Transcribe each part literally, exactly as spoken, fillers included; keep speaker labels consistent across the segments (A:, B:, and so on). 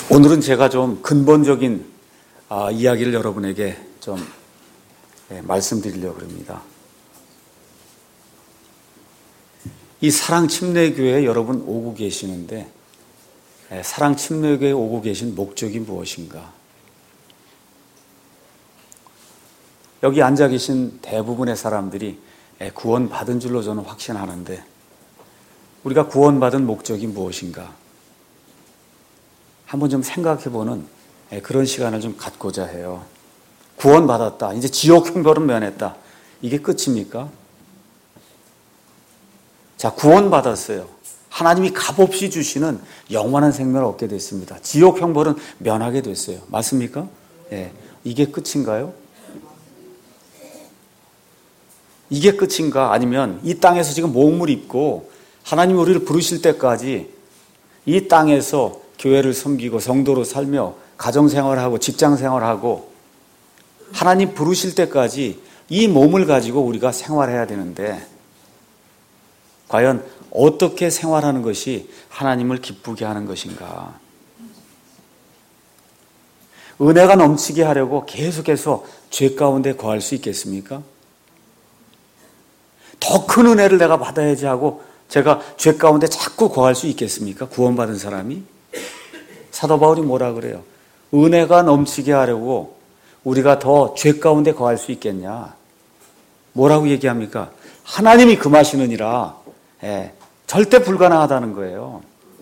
A: 오늘은 제가 좀 근본적인 아, 이야기를 여러분에게 좀 예, 말씀드리려고 합니다. 이 사랑침례교회에 여러분 오고 계시는데 예, 사랑침례교회에 오고 계신 목적이 무엇인가? 여기 앉아 계신 대부분의 사람들이 예, 구원받은 줄로 저는 확신하는데 우리가 구원받은 목적이 무엇인가? 한번 좀 생각해보는 그런 시간을 좀 갖고자 해요. 구원받았다. 이제 지옥 형벌은 면했다. 이게 끝입니까? 자, 구원받았어요. 하나님이 값없이 주시는 영원한 생명을 얻게 됐습니다. 지옥 형벌은 면하게 됐어요. 맞습니까? 예. 이게 끝인가요? 이게 끝인가? 아니면 이 땅에서 지금 몽물 입고 하나님 우리를 부르실 때까지 이 땅에서 교회를 섬기고 성도로 살며 가정생활하고 직장생활하고 하나님 부르실 때까지 이 몸을 가지고 우리가 생활해야 되는데 과연 어떻게 생활하는 것이 하나님을 기쁘게 하는 것인가? 은혜가 넘치게 하려고 계속해서 죄 가운데 거할 수 있겠습니까? 더 큰 은혜를 내가 받아야지 하고 제가 죄 가운데 자꾸 거할 수 있겠습니까? 구원받은 사람이? 사도 바울이 뭐라 그래요? 은혜가 넘치게 하려고 우리가 더 죄 가운데 거할 수 있겠냐? 뭐라고 얘기합니까? 하나님이 금하시느니라. 예, 절대 불가능하다는 거예요.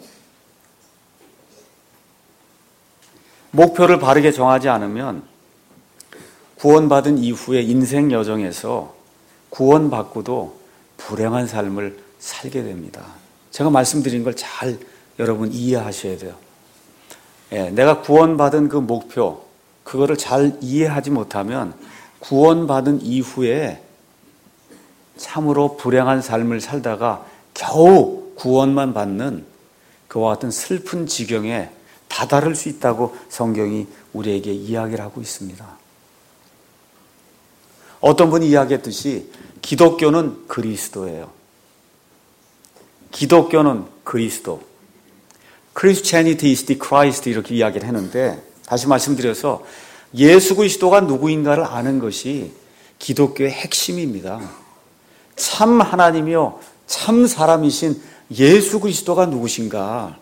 A: 목표를 바르게 정하지 않으면 구원받은 이후의 인생 여정에서 구원받고도 불행한 삶을 살게 됩니다. 제가 말씀드린 걸 잘 여러분 이해하셔야 돼요. 예, 내가 구원받은 그 목표, 그거를 잘 이해하지 못하면 구원받은 이후에 참으로 불행한 삶을 살다가 겨우 구원만 받는 그와 같은 슬픈 지경에 다다를 수 있다고 성경이 우리에게 이야기를 하고 있습니다. 어떤 분이 이야기했듯이 기독교는 그리스도예요. 기독교는 그리스도. Christianity is the Christ 이렇게 이야기를 했는데 다시 말씀드려서 예수 그리스도가 누구인가를 아는 것이 기독교의 핵심입니다. 참 하나님이요 참 사람이신 예수 그리스도가 누구신가?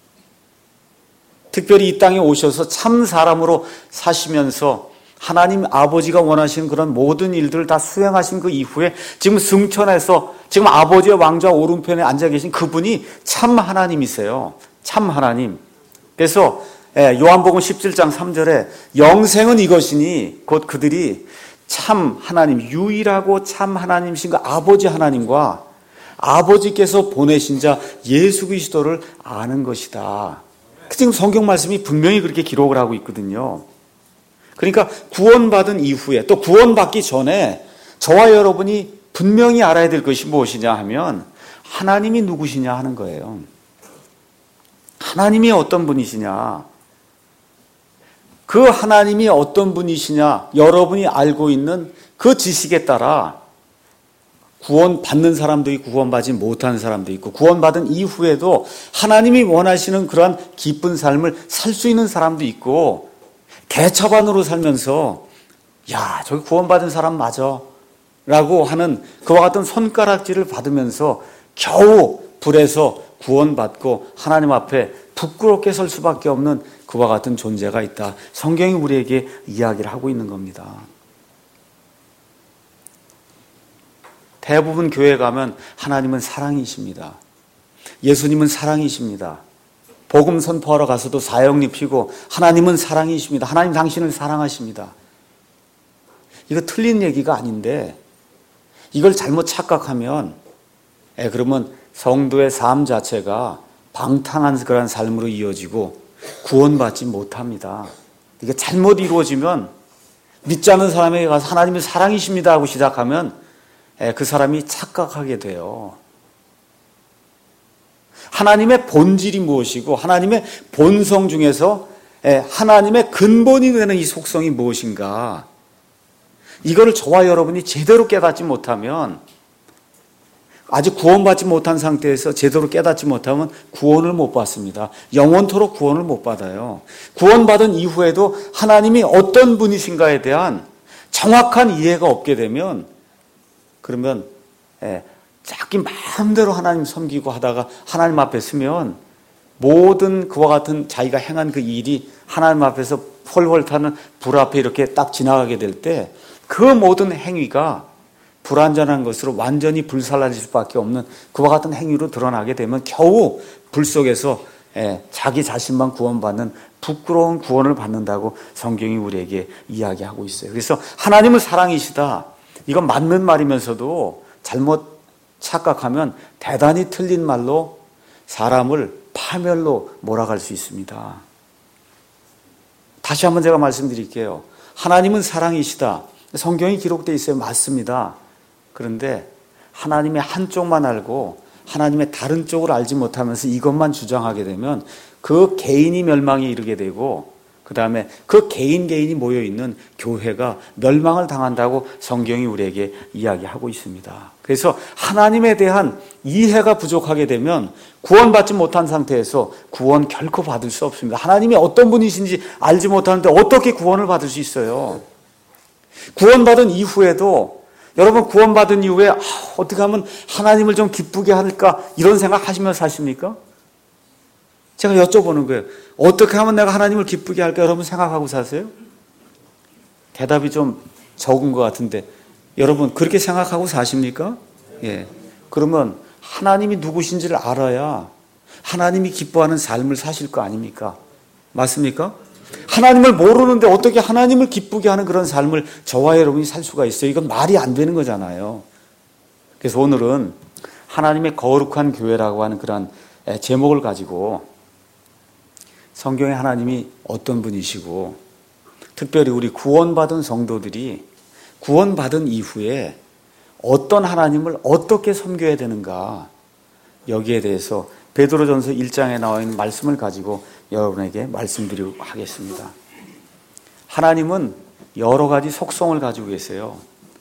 A: 특별히 이 땅에 오셔서 참 사람으로 사시면서 하나님 아버지가 원하시는 그런 모든 일들을 다 수행하신 그 이후에 지금 승천해서 지금 아버지의 왕좌 오른편에 앉아 계신 그분이 참 하나님이세요. 참 하나님. 그래서 요한복음 십칠 장 삼 절에 영생은 이것이니 곧 그들이 참 하나님, 유일하고 참 하나님이신 그 아버지 하나님과 아버지께서 보내신 자 예수 그리스도를 아는 것이다. 지금 성경 말씀이 분명히 그렇게 기록을 하고 있거든요. 그러니까 구원받은 이후에 또 구원받기 전에 저와 여러분이 분명히 알아야 될 것이 무엇이냐 하면 하나님이 누구시냐 하는 거예요. 하나님이 어떤 분이시냐? 그 하나님이 어떤 분이시냐? 여러분이 알고 있는 그 지식에 따라 구원받는 사람도 있고 구원받지 못하는 사람도 있고 구원받은 이후에도 하나님이 원하시는 그러한 기쁜 삶을 살 수 있는 사람도 있고 개차반으로 살면서 야, 저기 구원받은 사람 맞아 라고 하는 그와 같은 손가락질을 받으면서 겨우 불에서 구원받고 하나님 앞에 부끄럽게 설 수밖에 없는 그와 같은 존재가 있다. 성경이 우리에게 이야기를 하고 있는 겁니다. 대부분 교회에 가면 하나님은 사랑이십니다. 예수님은 사랑이십니다. 복음 선포하러 가서도 사형리 피고 하나님은 사랑이십니다. 하나님 당신을 사랑하십니다. 이거 틀린 얘기가 아닌데 이걸 잘못 착각하면 예, 그러면 성도의 삶 자체가 방탕한 그런 삶으로 이어지고 구원받지 못합니다. 이게 잘못 이루어지면 믿지 않는 사람에게 가서 하나님이 사랑이십니다 하고 시작하면 그 사람이 착각하게 돼요. 하나님의 본질이 무엇이고 하나님의 본성 중에서 하나님의 근본이 되는 이 속성이 무엇인가? 이거를 저와 여러분이 제대로 깨닫지 못하면 아직 구원받지 못한 상태에서 제대로 깨닫지 못하면 구원을 못 받습니다. 영원토록 구원을 못 받아요. 구원받은 이후에도 하나님이 어떤 분이신가에 대한 정확한 이해가 없게 되면 그러면 예, 자기 마음대로 하나님 섬기고 하다가 하나님 앞에 서면 모든 그와 같은 자기가 행한 그 일이 하나님 앞에서 펄펄 타는 불 앞에 이렇게 딱 지나가게 될 때 그 모든 행위가 불완전한 것으로 완전히 불살라질 수밖에 없는 그와 같은 행위로 드러나게 되면 겨우 불 속에서 예, 자기 자신만 구원받는 부끄러운 구원을 받는다고 성경이 우리에게 이야기하고 있어요. 그래서 하나님은 사랑이시다. 이건 맞는 말이면서도 잘못 착각하면 대단히 틀린 말로 사람을 파멸로 몰아갈 수 있습니다. 다시 한번 제가 말씀드릴게요. 하나님은 사랑이시다. 성경이 기록되어 있어요. 맞습니다. 그런데 하나님의 한쪽만 알고 하나님의 다른 쪽을 알지 못하면서 이것만 주장하게 되면 그 개인이 멸망에 이르게 되고 그 다음에 그 개인 개인이 모여있는 교회가 멸망을 당한다고 성경이 우리에게 이야기하고 있습니다. 그래서 하나님에 대한 이해가 부족하게 되면 구원받지 못한 상태에서 구원 결코 받을 수 없습니다. 하나님이 어떤 분이신지 알지 못하는데 어떻게 구원을 받을 수 있어요? 구원받은 이후에도 여러분 구원받은 이후에 아, 어떻게 하면 하나님을 좀 기쁘게 할까 이런 생각 하시면서 사십니까? 제가 여쭤보는 거예요. 어떻게 하면 내가 하나님을 기쁘게 할까 여러분 생각하고 사세요? 대답이 좀 적은 것 같은데 여러분 그렇게 생각하고 사십니까? 예. 그러면 하나님이 누구신지를 알아야 하나님이 기뻐하는 삶을 사실 거 아닙니까? 맞습니까? 하나님을 모르는데 어떻게 하나님을 기쁘게 하는 그런 삶을 저와 여러분이 살 수가 있어요? 이건 말이 안 되는 거잖아요. 그래서 오늘은 하나님의 거룩한 교회라고 하는 그런 제목을 가지고 성경에 하나님이 어떤 분이시고 특별히 우리 구원받은 성도들이 구원받은 이후에 어떤 하나님을 어떻게 섬겨야 되는가 여기에 대해서 베드로전서 일 장에 나와 있는 말씀을 가지고 여러분에게 말씀드리고 하겠습니다. 하나님은 여러 가지 속성을 가지고 계세요.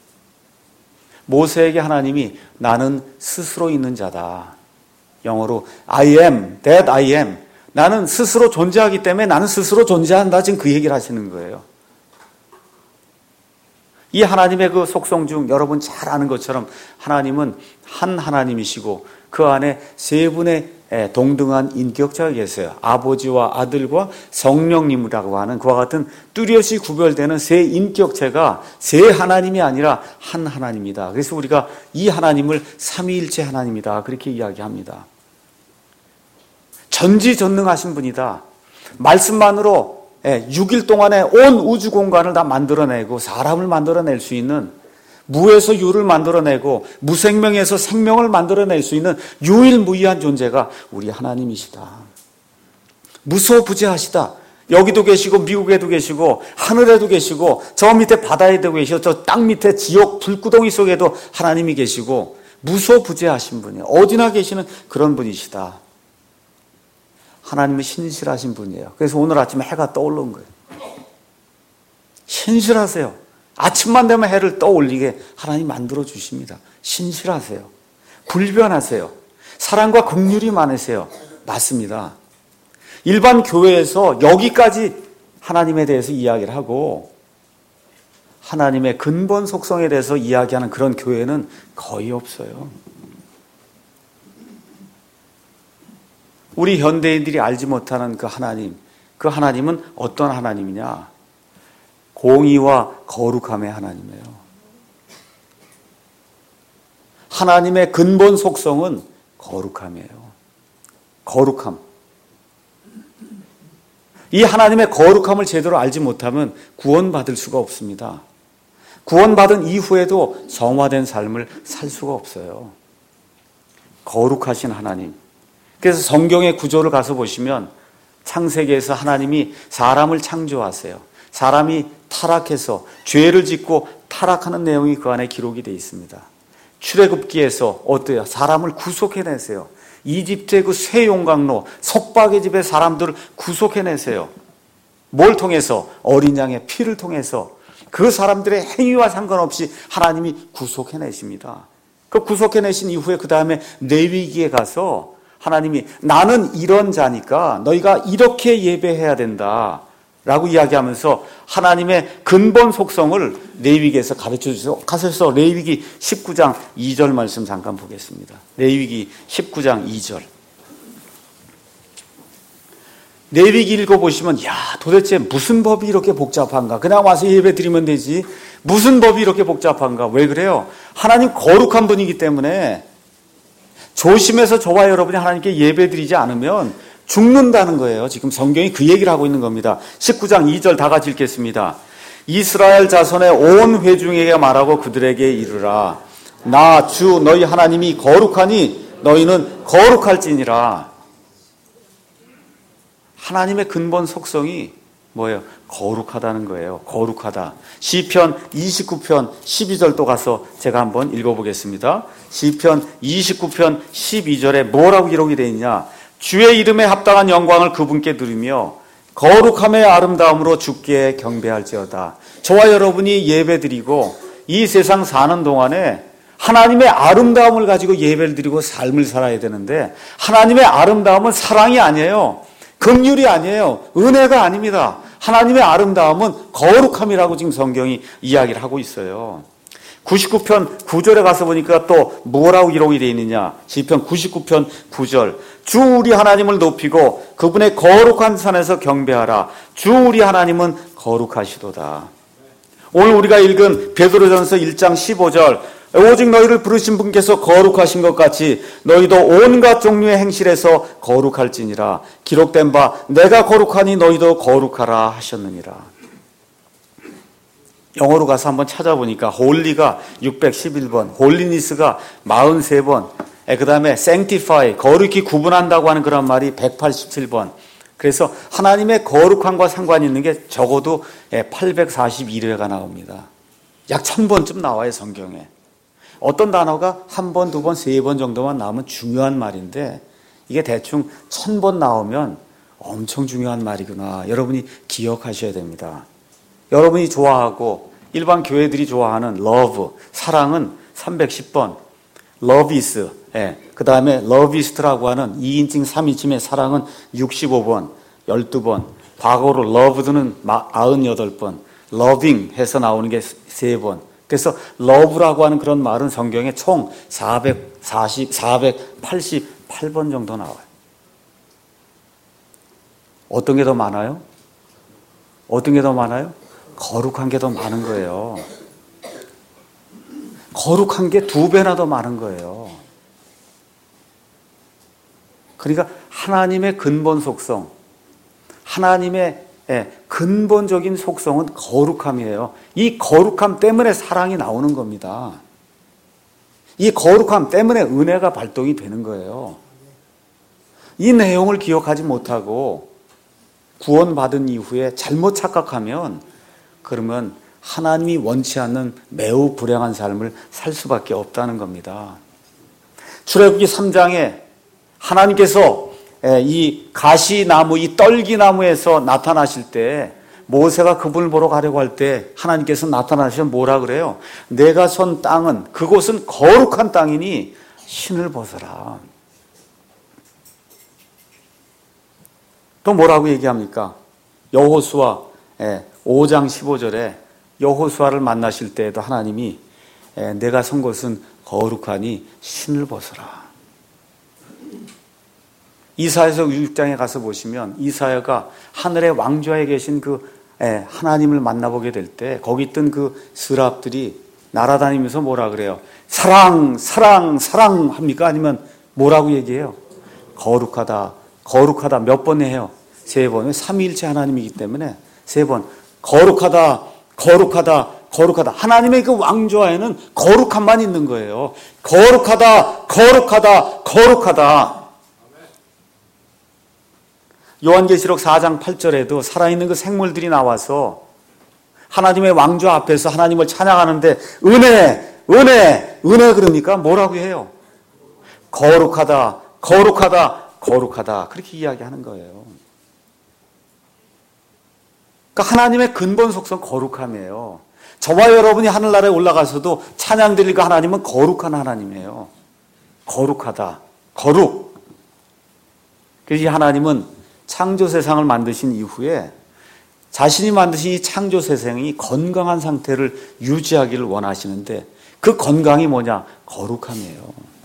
A: 모세에게 하나님이 나는 스스로 있는 자다. 영어로 I am that I am. 나는 스스로 존재하기 때문에 나는 스스로 존재한다. 지금 그 얘기를 하시는 거예요. 이 하나님의 그 속성 중 여러분 잘 아는 것처럼 하나님은 한 하나님이시고 그 안에 세 분의 동등한 인격자가 계세요. 아버지와 아들과 성령님이라고 하는 그와 같은 뚜렷이 구별되는 세 인격체가 세 하나님이 아니라 한 하나님이다. 그래서 우리가 이 하나님을 삼위일체 하나님이다. 그렇게 이야기합니다. 전지전능하신 분이다. 말씀만으로 육 일 동안에 온 우주 공간을 다 만들어내고 사람을 만들어낼 수 있는 무에서 유를 만들어내고 무생명에서 생명을 만들어낼 수 있는 유일무이한 존재가 우리 하나님이시다. 무소부재하시다. 여기도 계시고 미국에도 계시고 하늘에도 계시고 저 밑에 바다에도 계시고 저 땅 밑에 지옥 불구덩이 속에도 하나님이 계시고 무소부재하신 분이에요. 어디나 계시는 그런 분이시다. 하나님은 신실하신 분이에요. 그래서 오늘 아침에 해가 떠오른 거예요. 신실하세요. 아침만 되면 해를 떠올리게 하나님 만들어 주십니다. 신실하세요. 불변하세요. 사랑과 긍휼이 많으세요. 맞습니다. 일반 교회에서 여기까지 하나님에 대해서 이야기를 하고 하나님의 근본 속성에 대해서 이야기하는 그런 교회는 거의 없어요. 우리 현대인들이 알지 못하는 그 하나님, 그 하나님은 어떤 하나님이냐? 공의와 거룩함의 하나님이에요. 하나님의 근본 속성은 거룩함이에요. 거룩함. 이 하나님의 거룩함을 제대로 알지 못하면 구원받을 수가 없습니다. 구원받은 이후에도 성화된 삶을 살 수가 없어요. 거룩하신 하나님. 그래서 성경의 구조를 가서 보시면 창세기에서 하나님이 사람을 창조하세요. 사람이 타락해서 죄를 짓고 타락하는 내용이 그 안에 기록이 되어 있습니다. 출애굽기에서 어때요? 사람을 구속해내세요. 이집트의 그 쇠용광로 속박의 집의 사람들을 구속해내세요. 뭘 통해서? 어린 양의 피를 통해서 그 사람들의 행위와 상관없이 하나님이 구속해내십니다. 그 구속해내신 이후에 그 다음에 레위기에 가서 하나님이 나는 이런 자니까 너희가 이렇게 예배해야 된다 라고 이야기하면서 하나님의 근본 속성을 레위기에서 가르쳐 주셔서 가서 레위기 십구 장 이 절 말씀 잠깐 보겠습니다. 레위기 십구 장 이 절. 레위기 읽어보시면 야 도대체 무슨 법이 이렇게 복잡한가. 그냥 와서 예배 드리면 되지 무슨 법이 이렇게 복잡한가. 왜 그래요? 하나님 거룩한 분이기 때문에 조심해서 저와 여러분이 하나님께 예배 드리지 않으면 죽는다는 거예요. 지금 성경이 그 얘기를 하고 있는 겁니다. 십구 장 이 절 다 같이 읽겠습니다. 이스라엘 자손의 온 회중에게 말하고 그들에게 이르라. 나 주 너희 하나님이 거룩하니 너희는 거룩할지니라. 하나님의 근본 속성이 뭐예요? 거룩하다는 거예요. 거룩하다. 시편 이십구 편 십이 절 또 가서 제가 한번 읽어보겠습니다. 시편 이십구 편 십이 절에 뭐라고 기록이 되어 있냐? 주의 이름에 합당한 영광을 그분께 드리며 거룩함의 아름다움으로 주께 경배할지어다. 저와 여러분이 예배드리고 이 세상 사는 동안에 하나님의 아름다움을 가지고 예배를 드리고 삶을 살아야 되는데 하나님의 아름다움은 사랑이 아니에요. 긍휼이 아니에요. 은혜가 아닙니다. 하나님의 아름다움은 거룩함이라고 지금 성경이 이야기를 하고 있어요. 구십구 편 구 절에 가서 보니까 또 뭐라고 기록이 되어 있느냐. 시편 구십구 편 구 절. 주 우리 하나님을 높이고 그분의 거룩한 산에서 경배하라. 주 우리 하나님은 거룩하시도다. 오늘 우리가 읽은 베드로전서 일 장 십오 절. 오직 너희를 부르신 분께서 거룩하신 것 같이 너희도 온갖 종류의 행실에서 거룩할지니라. 기록된 바 내가 거룩하니 너희도 거룩하라 하셨느니라. 영어로 가서 한번 찾아보니까 홀리가 육백십일 번, 홀리니스가 사십삼 번, 그 다음에 sanctify, 거룩히 구분한다고 하는 그런 말이 백팔십칠 번. 그래서 하나님의 거룩함과 상관이 있는 게 적어도 팔백사십일 회가 나옵니다. 약 천 번쯤 나와요, 성경에. 어떤 단어가 한 번, 두 번, 세 번 정도만 나오면 중요한 말인데 이게 대충 천 번 나오면 엄청 중요한 말이구나. 여러분이 기억하셔야 됩니다. 여러분이 좋아하고 일반 교회들이 좋아하는 love, 사랑은 삼백십 번, love is, 예, 그 다음에 love is라고 하는 이 인칭, 삼 인칭의 사랑은 육십오 번, 십이 번, 과거로 loved는 구십팔 번, loving 해서 나오는 게 세 번. 그래서 love라고 하는 그런 말은 성경에 총 사백사십, 사백팔십팔 번 정도 나와요. 어떤 게 더 많아요? 어떤 게 더 많아요? 거룩한 게 더 많은 거예요. 거룩한 게 두 배나 더 많은 거예요. 그러니까 하나님의 근본 속성, 하나님의 예, 근본적인 속성은 거룩함이에요. 이 거룩함 때문에 사랑이 나오는 겁니다. 이 거룩함 때문에 은혜가 발동이 되는 거예요. 이 내용을 기억하지 못하고 구원받은 이후에 잘못 착각하면 그러면 하나님이 원치 않는 매우 불행한 삶을 살 수밖에 없다는 겁니다. 출애굽기 삼 장에 하나님께서 이 가시나무, 이 떨기나무에서 나타나실 때 모세가 그분을 보러 가려고 할 때 하나님께서 나타나시면 뭐라 그래요? 내가 선 땅은 그곳은 거룩한 땅이니 신을 벗어라. 또 뭐라고 얘기합니까? 여호수아 오 장 십오 절에 여호수아를 만나실 때에도 하나님이 내가 선 곳은 거룩하니 신을 벗어라. 이사야서 육 장에 가서 보시면 이사야가 하늘의 왕좌에 계신 그 하나님을 만나보게 될 때 거기 있던 그 스랍들이 날아다니면서 뭐라 그래요? 사랑, 사랑, 사랑 합니까? 아니면 뭐라고 얘기해요? 거룩하다, 거룩하다. 몇 번 해요? 세 번. 삼위일체 하나님이기 때문에 세 번. 거룩하다, 거룩하다, 거룩하다. 하나님의 그 왕좌에는 거룩함만 있는 거예요. 거룩하다, 거룩하다, 거룩하다. 요한계시록 사 장 팔 절에도 살아있는 그 생물들이 나와서 하나님의 왕좌 앞에서 하나님을 찬양하는데 은혜, 은혜, 은혜 그러니까 뭐라고 해요? 거룩하다, 거룩하다, 거룩하다. 그렇게 이야기하는 거예요. 그러니까 하나님의 근본 속성 거룩함이에요. 저와 여러분이 하늘나라에 올라가서도 찬양 드릴 그 하나님은 거룩한 하나님이에요. 거룩하다. 거룩. 그래서 이 하나님은 창조 세상을 만드신 이후에 자신이 만드신 이 창조 세상이 건강한 상태를 유지하기를 원하시는데 그 건강이 뭐냐? 거룩함이에요.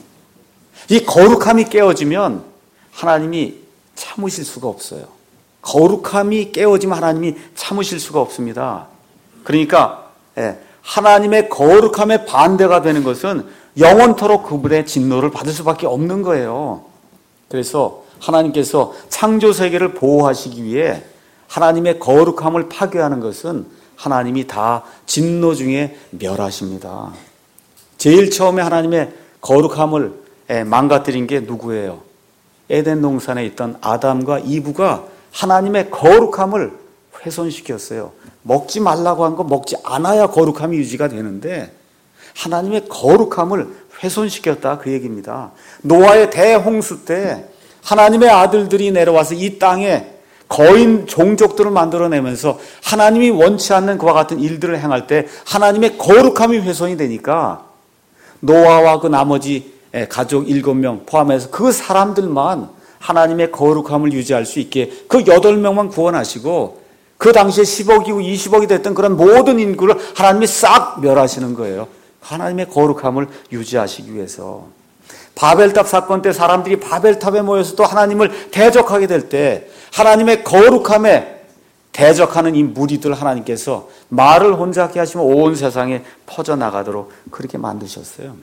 A: 이 거룩함이 깨어지면 하나님이 참으실 수가 없어요. 거룩함이 깨어지면 하나님이 참으실 수가 없습니다. 그러니까 하나님의 거룩함에 반대가 되는 것은 영원토록 그분의 진노를 받을 수밖에 없는 거예요. 그래서 하나님께서 창조 세계를 보호하시기 위해 하나님의 거룩함을 파괴하는 것은 하나님이 다 진노 중에 멸하십니다. 제일 처음에 하나님의 거룩함을 망가뜨린 게 누구예요? 에덴 동산에 있던 아담과 이브가 하나님의 거룩함을 훼손시켰어요. 먹지 말라고 한 거 먹지 않아야 거룩함이 유지가 되는데 하나님의 거룩함을 훼손시켰다 그 얘기입니다. 노아의 대홍수 때 하나님의 아들들이 내려와서 이 땅에 거인 종족들을 만들어내면서 하나님이 원치 않는 그와 같은 일들을 행할 때 하나님의 거룩함이 훼손이 되니까 노아와 그 나머지 가족 일곱 명 포함해서 그 사람들만 하나님의 거룩함을 유지할 수 있게 그 여덟 명만 구원하시고 그 당시에 십억이고 이십억이 됐던 그런 모든 인구를 하나님이 싹 멸하시는 거예요. 하나님의 거룩함을 유지하시기 위해서. 바벨탑 사건 때 사람들이 바벨탑에 모여서 또 하나님을 대적하게 될 때 하나님의 거룩함에 대적하는 이 무리들 하나님께서 말을 혼잡게 하시면 온 세상에 퍼져나가도록 그렇게 만드셨어요.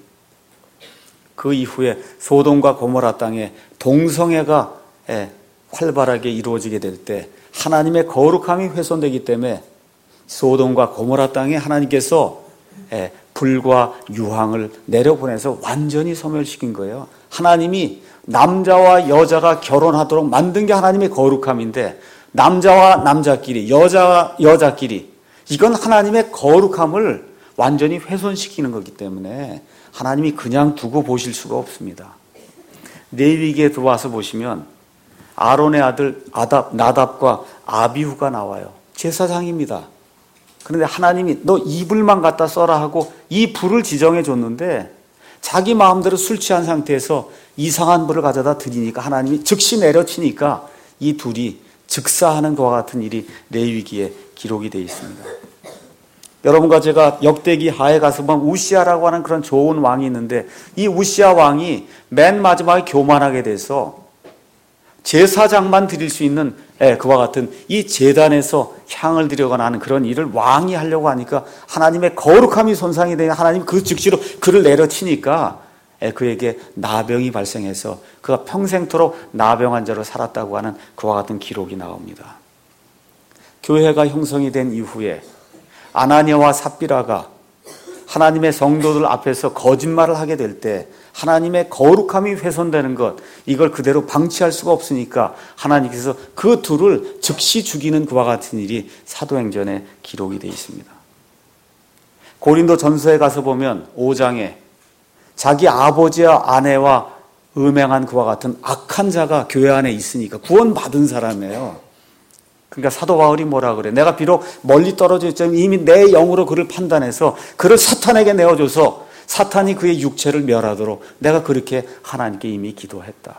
A: 그 이후에 소돔과 고모라 땅에 동성애가 활발하게 이루어지게 될 때 하나님의 거룩함이 훼손되기 때문에 소돔과 고모라 땅에 하나님께서 불과 유황을 내려보내서 완전히 소멸시킨 거예요. 하나님이 남자와 여자가 결혼하도록 만든 게 하나님의 거룩함인데 남자와 남자끼리 여자와 여자끼리 이건 하나님의 거룩함을 완전히 훼손시키는 거기 때문에 하나님이 그냥 두고 보실 수가 없습니다. 레위기에 들어와서 보시면 아론의 아들 아답, 나답과 아비후가 나와요. 제사장입니다. 그런데 하나님이 너 이 불만 갖다 써라 하고 이 불을 지정해 줬는데 자기 마음대로 술 취한 상태에서 이상한 불을 가져다 드리니까 하나님이 즉시 내려치니까 이 둘이 즉사하는 것과 같은 일이 레위기에 기록이 되어 있습니다. 여러분과 제가 역대기 하에 가서 보면 우시아라고 하는 그런 좋은 왕이 있는데 이 우시아 왕이 맨 마지막에 교만하게 돼서 제사장만 드릴 수 있는 그와 같은 이 제단에서 향을 드려거나 하는 그런 일을 왕이 하려고 하니까 하나님의 거룩함이 손상이 되니 하나님 그 즉시로 그를 내려치니까 그에게 나병이 발생해서 그가 평생토록 나병 환자로 살았다고 하는 그와 같은 기록이 나옵니다. 교회가 형성이 된 이후에 아나니아와 삽비라가 하나님의 성도들 앞에서 거짓말을 하게 될 때 하나님의 거룩함이 훼손되는 것 이걸 그대로 방치할 수가 없으니까 하나님께서 그 둘을 즉시 죽이는 그와 같은 일이 사도행전에 기록이 되어 있습니다. 고린도 전서에 가서 보면 오 장에 자기 아버지와 아내와 음행한 그와 같은 악한 자가 교회 안에 있으니까 구원받은 사람이에요. 그러니까 사도 바울이 뭐라 그래? 내가 비록 멀리 떨어져 있지만 이미 내 영으로 그를 판단해서 그를 사탄에게 내어줘서 사탄이 그의 육체를 멸하도록 내가 그렇게 하나님께 이미 기도했다.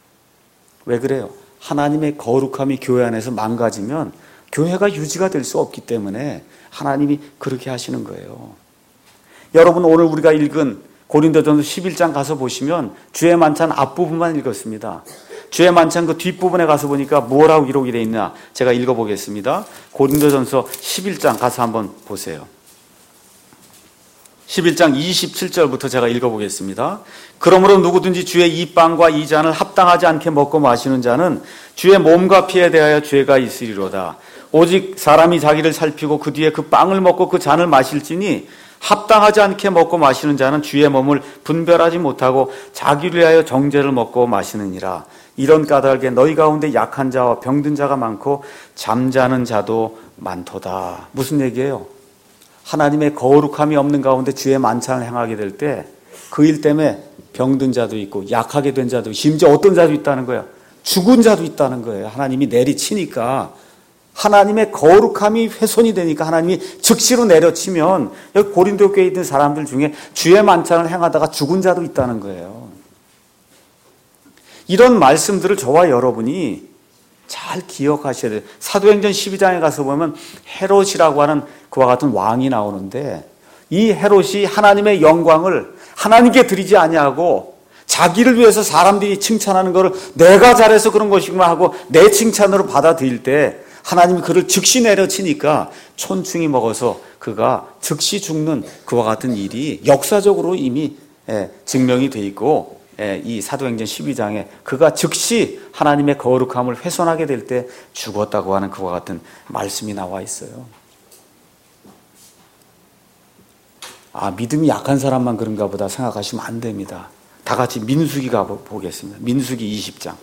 A: 왜 그래요? 하나님의 거룩함이 교회 안에서 망가지면 교회가 유지가 될 수 없기 때문에 하나님이 그렇게 하시는 거예요. 여러분 오늘 우리가 읽은 고린도전서 십일 장 가서 보시면 주의 만찬 앞부분만 읽었습니다. 주의 만찬 그 뒷부분에 가서 보니까 뭐라고 기록이 되어 있나 제가 읽어보겠습니다. 고린도전서 십일 장 가서 한번 보세요. 십일 장 이십칠 절부터 제가 읽어보겠습니다. 그러므로 누구든지 주의 이 빵과 이 잔을 합당하지 않게 먹고 마시는 자는 주의 몸과 피에 대하여 죄가 있으리로다. 오직 사람이 자기를 살피고 그 뒤에 그 빵을 먹고 그 잔을 마실지니 합당하지 않게 먹고 마시는 자는 주의 몸을 분별하지 못하고 자기를 위하여 정죄를 먹고 마시느니라. 이런 까닭에 너희 가운데 약한 자와 병든 자가 많고 잠자는 자도 많도다. 무슨 얘기예요? 하나님의 거룩함이 없는 가운데 주의 만찬을 행하게 될 때 그 일 때문에 병든 자도 있고 약하게 된 자도 있고 심지어 어떤 자도 있다는 거예요. 죽은 자도 있다는 거예요. 하나님이 내리치니까 하나님의 거룩함이 훼손이 되니까 하나님이 즉시로 내려치면 여기 고린도 교회에 있는 사람들 중에 주의 만찬을 행하다가 죽은 자도 있다는 거예요. 이런 말씀들을 저와 여러분이 잘 기억하셔야 돼요. 사도행전 십이 장에 가서 보면 헤롯이라고 하는 그와 같은 왕이 나오는데 이 헤롯이 하나님의 영광을 하나님께 드리지 아니하고 자기를 위해서 사람들이 칭찬하는 것을 내가 잘해서 그런 것이구나 하고 내 칭찬으로 받아들일 때 하나님이 그를 즉시 내려치니까 촌충이 먹어서 그가 즉시 죽는 그와 같은 일이 역사적으로 이미 증명이 돼 있고 이 사도행전 십이 장에 그가 즉시 하나님의 거룩함을 훼손하게 될 때 죽었다고 하는 그와 같은 말씀이 나와 있어요. 아, 믿음이 약한 사람만 그런가 보다 생각하시면 안 됩니다. 다 같이 민수기 가 보겠습니다. 민수기 이십 장.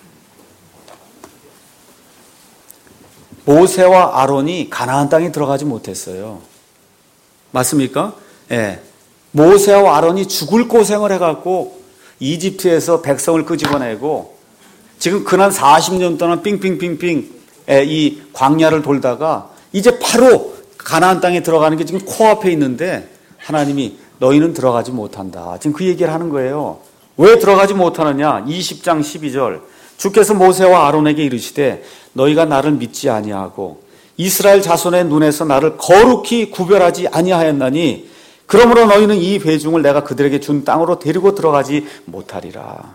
A: 모세와 아론이 가나안 땅에 들어가지 못했어요. 맞습니까? 예. 모세와 아론이 죽을 고생을 해갖고 이집트에서 백성을 끄집어내고 지금 그난 사십 년 동안 삥삥삥삥 이 광야를 돌다가 이제 바로 가나안 땅에 들어가는 게 지금 코앞에 있는데 하나님이 너희는 들어가지 못한다. 지금 그 얘기를 하는 거예요. 왜 들어가지 못하느냐? 이십 장 십이 절. 주께서 모세와 아론에게 이르시되 너희가 나를 믿지 아니하고 이스라엘 자손의 눈에서 나를 거룩히 구별하지 아니하였나니 그러므로 너희는 이 회중을 내가 그들에게 준 땅으로 데리고 들어가지 못하리라.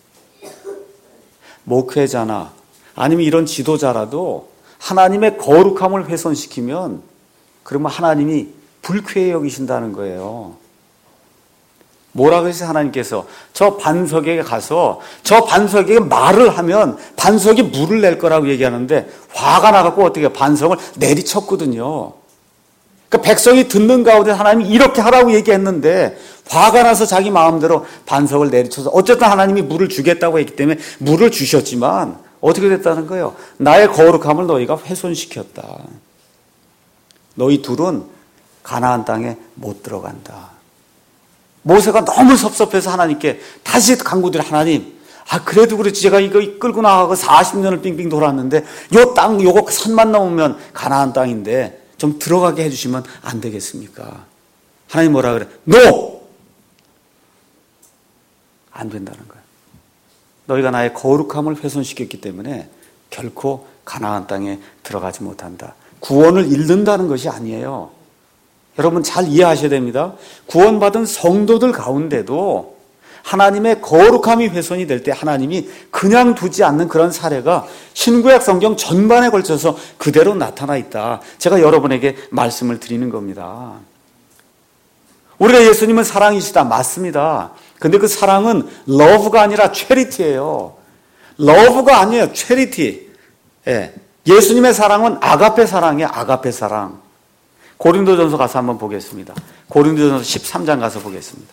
A: 목회자나 아니면 이런 지도자라도 하나님의 거룩함을 훼손시키면 그러면 하나님이 불쾌해 여기신다는 거예요. 뭐라고 해서 하나님께서 저 반석에 가서 저 반석에게 말을 하면 반석이 물을 낼 거라고 얘기하는데 화가 나갖고 어떻게 반석을 내리쳤거든요. 그러니까 백성이 듣는 가운데 하나님이 이렇게 하라고 얘기했는데 화가 나서 자기 마음대로 반석을 내리쳐서 어쨌든 하나님이 물을 주겠다고 했기 때문에 물을 주셨지만 어떻게 됐다는 거예요? 나의 거룩함을 너희가 훼손시켰다. 너희 둘은 가나안 땅에 못 들어간다. 모세가 너무 섭섭해서 하나님께 다시 간구드려 하나님, 아 그래도 그렇지 제가 이거 끌고 나가고 사십 년을 빙빙 돌았는데 요 땅 요거 산만 넘으면 가나안 땅인데 좀 들어가게 해주시면 안 되겠습니까? 하나님 뭐라 그래? NO! 안 된다는 거예요. 너희가 나의 거룩함을 훼손시켰기 때문에 결코 가나안 땅에 들어가지 못한다. 구원을 잃는다는 것이 아니에요. 여러분 잘 이해하셔야 됩니다. 구원받은 성도들 가운데도 하나님의 거룩함이 훼손이 될 때 하나님이 그냥 두지 않는 그런 사례가 신구약 성경 전반에 걸쳐서 그대로 나타나 있다. 제가 여러분에게 말씀을 드리는 겁니다. 우리가 예수님은 사랑이시다. 맞습니다. 근데 그 사랑은 러브가 아니라 체리티예요. 러브가 아니에요. 체리티. 예. 예수님의 사랑은 아가페 사랑이에요. 아가페 사랑. 고린도전서 가서 한번 보겠습니다. 고린도전서 십삼 장 가서 보겠습니다.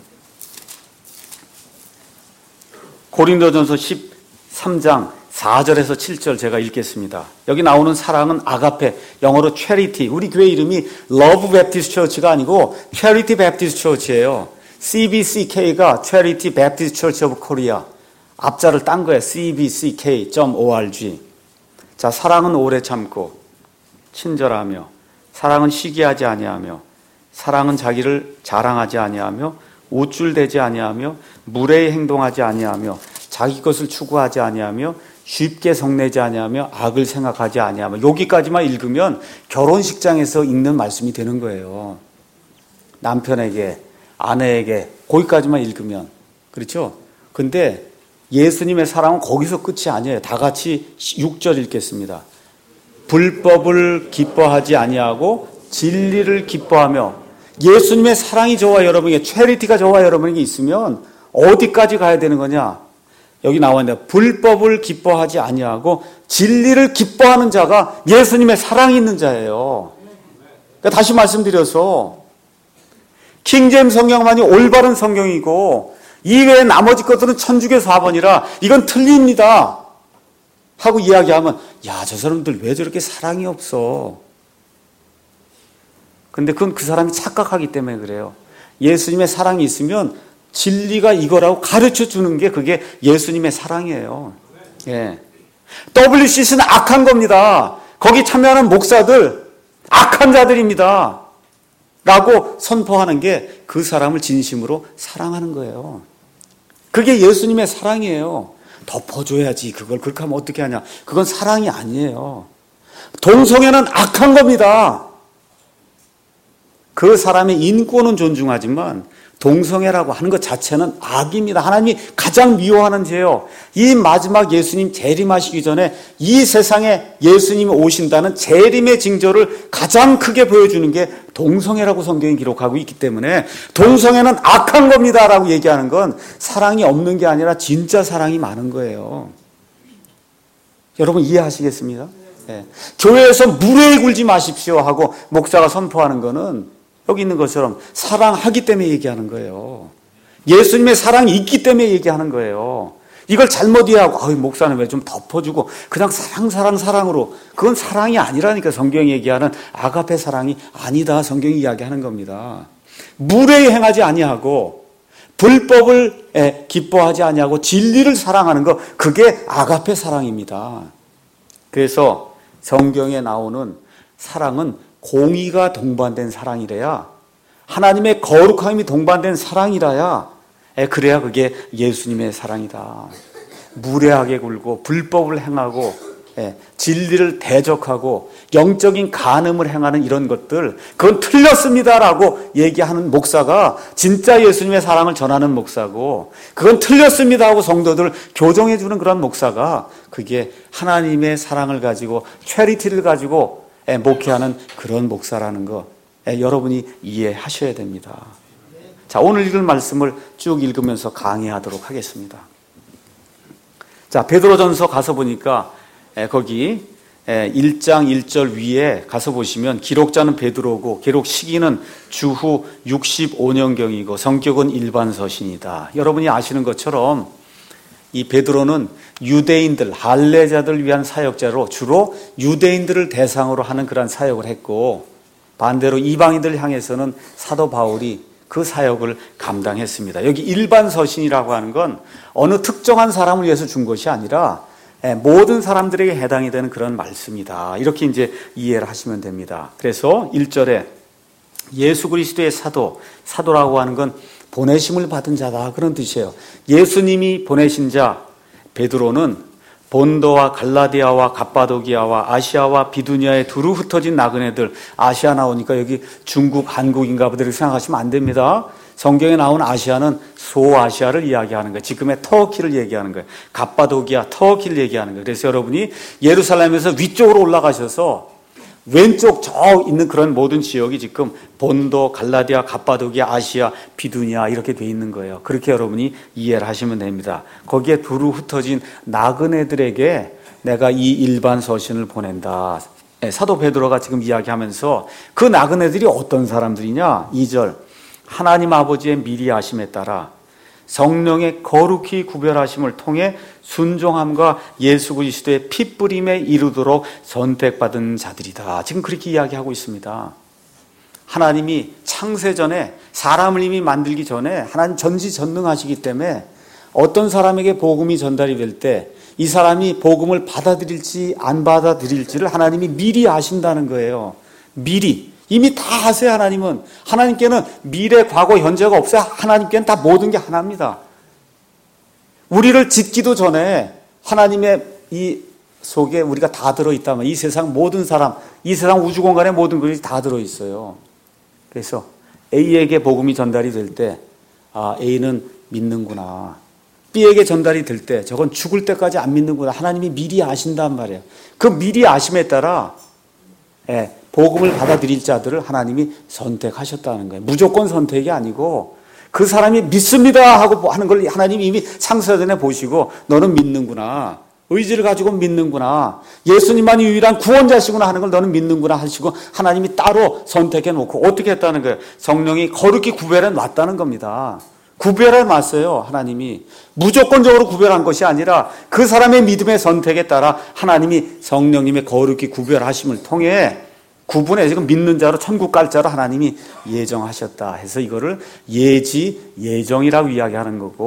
A: 고린도전서 십삼 장 사 절에서 칠 절 제가 읽겠습니다. 여기 나오는 사랑은 아가페, 영어로 charity. 우리 교회 이름이 Love Baptist Church가 아니고 Charity Baptist Church예요. 씨비씨케이가 Charity Baptist Church of Korea. 앞자를 딴 거예요. 씨비씨케이 닷 오알지. 자, 사랑은 오래 참고 친절하며 사랑은 시기하지 아니하며 사랑은 자기를 자랑하지 아니하며 우쭐대지 아니하며 무례히 행동하지 아니하며 자기 것을 추구하지 아니하며 쉽게 성내지 아니하며 악을 생각하지 아니하며 여기까지만 읽으면 결혼식장에서 읽는 말씀이 되는 거예요. 남편에게 아내에게 거기까지만 읽으면 그렇죠? 근데 예수님의 사랑은 거기서 끝이 아니에요. 다 같이 육 절 읽겠습니다. 불법을 기뻐하지 아니하고 진리를 기뻐하며 예수님의 사랑이 저와 여러분에게 체리티가 저와 여러분에게 있으면 어디까지 가야 되는 거냐? 여기 나와 있는데 불법을 기뻐하지 아니하고 진리를 기뻐하는 자가 예수님의 사랑이 있는 자예요. 그러니까 다시 말씀드려서 킹제임스 성경만이 올바른 성경이고 이외에 나머지 것들은 천주교 사본이라 이건 틀립니다 하고 이야기하면 야, 저 사람들 왜 저렇게 사랑이 없어? 근데 그건 그 사람이 착각하기 때문에 그래요. 예수님의 사랑이 있으면 진리가 이거라고 가르쳐 주는 게 그게 예수님의 사랑이에요. 예. 더블유씨씨는 악한 겁니다. 거기 참여하는 목사들 악한 자들입니다 라고 선포하는 게 그 사람을 진심으로 사랑하는 거예요. 그게 예수님의 사랑이에요. 덮어줘야지. 그걸 그렇게 하면 어떻게 하냐. 그건 사랑이 아니에요. 동성애는 악한 겁니다. 그 사람의 인권은 존중하지만 동성애라고 하는 것 자체는 악입니다. 하나님이 가장 미워하는 죄요. 이 마지막 예수님 재림하시기 전에 이 세상에 예수님이 오신다는 재림의 징조를 가장 크게 보여주는 게 동성애라고 성경이 기록하고 있기 때문에 동성애는 악한 겁니다 라고 얘기하는 건 사랑이 없는 게 아니라 진짜 사랑이 많은 거예요. 여러분 이해하시겠습니까? 네. 교회에서 무례히 굴지 마십시오 하고 목사가 선포하는 거는 여기 있는 것처럼 사랑하기 때문에 얘기하는 거예요. 예수님의 사랑이 있기 때문에 얘기하는 거예요. 이걸 잘못 이해하고 어이, 목사는 왜 좀 덮어주고 그냥 사랑 사랑 사랑으로 그건 사랑이 아니라니까. 성경이 얘기하는 아가페 사랑이 아니다. 성경이 이야기하는 겁니다. 무례히 행하지 아니하고 불법을 에, 기뻐하지 아니하고 진리를 사랑하는 거 그게 아가페 사랑입니다. 그래서 성경에 나오는 사랑은 공의가 동반된 사랑이래야, 하나님의 거룩함이 동반된 사랑이라야, 그래야 그게 예수님의 사랑이다. 무례하게 굴고 불법을 행하고 진리를 대적하고 영적인 간음을 행하는 이런 것들, 그건 틀렸습니다라고 얘기하는 목사가 진짜 예수님의 사랑을 전하는 목사고, 그건 틀렸습니다 하고 성도들을 교정해 주는 그런 목사가 그게 하나님의 사랑을 가지고 체리티를 가지고 목회하는 그런 목사라는 거 여러분이 이해하셔야 됩니다. 자, 오늘 읽을 말씀을 쭉 읽으면서 강의하도록 하겠습니다. 자, 베드로전서 가서 보니까 거기 일 장 일 절 위에 가서 보시면 기록자는 베드로고 기록 시기는 주후 육십오 년경이고 성격은 일반 서신이다. 여러분이 아시는 것처럼 이 베드로는 유대인들, 할례자들을 위한 사역자로 주로 유대인들을 대상으로 하는 그런 사역을 했고, 반대로 이방인들을 향해서는 사도 바울이 그 사역을 감당했습니다. 여기 일반 서신이라고 하는 건 어느 특정한 사람을 위해서 준 것이 아니라 모든 사람들에게 해당이 되는 그런 말씀이다. 이렇게 이제 이해를 하시면 됩니다. 그래서 일 절에 예수 그리스도의 사도, 사도라고 하는 건 보내심을 받은 자다 그런 뜻이에요. 예수님이 보내신 자 베드로는 본도와 갈라디아와 갑바도기아와 아시아와 비두니아에 두루 흩어진 나그네들, 아시아 나오니까 여기 중국, 한국인가 보다 이렇게 생각하시면 안 됩니다. 성경에 나온 아시아는 소아시아를 이야기하는 거예요. 지금의 터키를 얘기하는 거예요. 갑바도기아, 터키를 얘기하는 거예요. 그래서 여러분이 예루살렘에서 위쪽으로 올라가셔서 왼쪽 저 있는 그런 모든 지역이 지금 본도, 갈라디아, 갑바도기아, 아시아, 비두니아 이렇게 돼 있는 거예요. 그렇게 여러분이 이해를 하시면 됩니다. 거기에 두루 흩어진 나그네들에게 내가 이 일반 서신을 보낸다. 사도 베드로가 지금 이야기하면서 그 나그네들이 어떤 사람들이냐? 이 절 하나님 아버지의 미리 아심에 따라 성령의 거룩히 구별하심을 통해 순종함과 예수 그리스도의 피뿌림에 이르도록 선택받은 자들이다. 지금 그렇게 이야기하고 있습니다. 하나님이 창세전에 사람을 이미 만들기 전에 하나님 전지전능하시기 때문에 어떤 사람에게 복음이 전달이 될 때 이 사람이 복음을 받아들일지 안 받아들일지를 하나님이 미리 아신다는 거예요. 미리. 이미 다 아세요. 하나님은. 하나님께는 미래, 과거, 현재가 없어요. 하나님께는 다 모든 게 하나입니다. 우리를 짓기도 전에 하나님의 이 속에 우리가 다 들어있다면 이 세상 모든 사람, 이 세상 우주공간의 모든 것이 다 들어있어요. 그래서 A에게 복음이 전달이 될 때 아, A는 믿는구나. B에게 전달이 될 때 저건 죽을 때까지 안 믿는구나. 하나님이 미리 아신단 말이에요. 그 미리 아심에 따라 예, 복음을 받아들일 자들을 하나님이 선택하셨다는 거예요. 무조건 선택이 아니고 그 사람이 믿습니다 하고 하는 걸 하나님이 이미 창세전에 보시고 너는 믿는구나. 의지를 가지고 믿는구나. 예수님만이 유일한 구원자시구나 하는 걸 너는 믿는구나 하시고 하나님이 따로 선택해 놓고 어떻게 했다는 거예요? 성령이 거룩히 구별해 놨다는 겁니다. 구별해 놨어요. 하나님이. 무조건적으로 구별한 것이 아니라 그 사람의 믿음의 선택에 따라 하나님이 성령님의 거룩히 구별하심을 통해 구분해 지금 믿는 자로 천국 갈 자로 하나님이 예정하셨다 해서 이거를 예지 예정이라고 이야기하는 거고,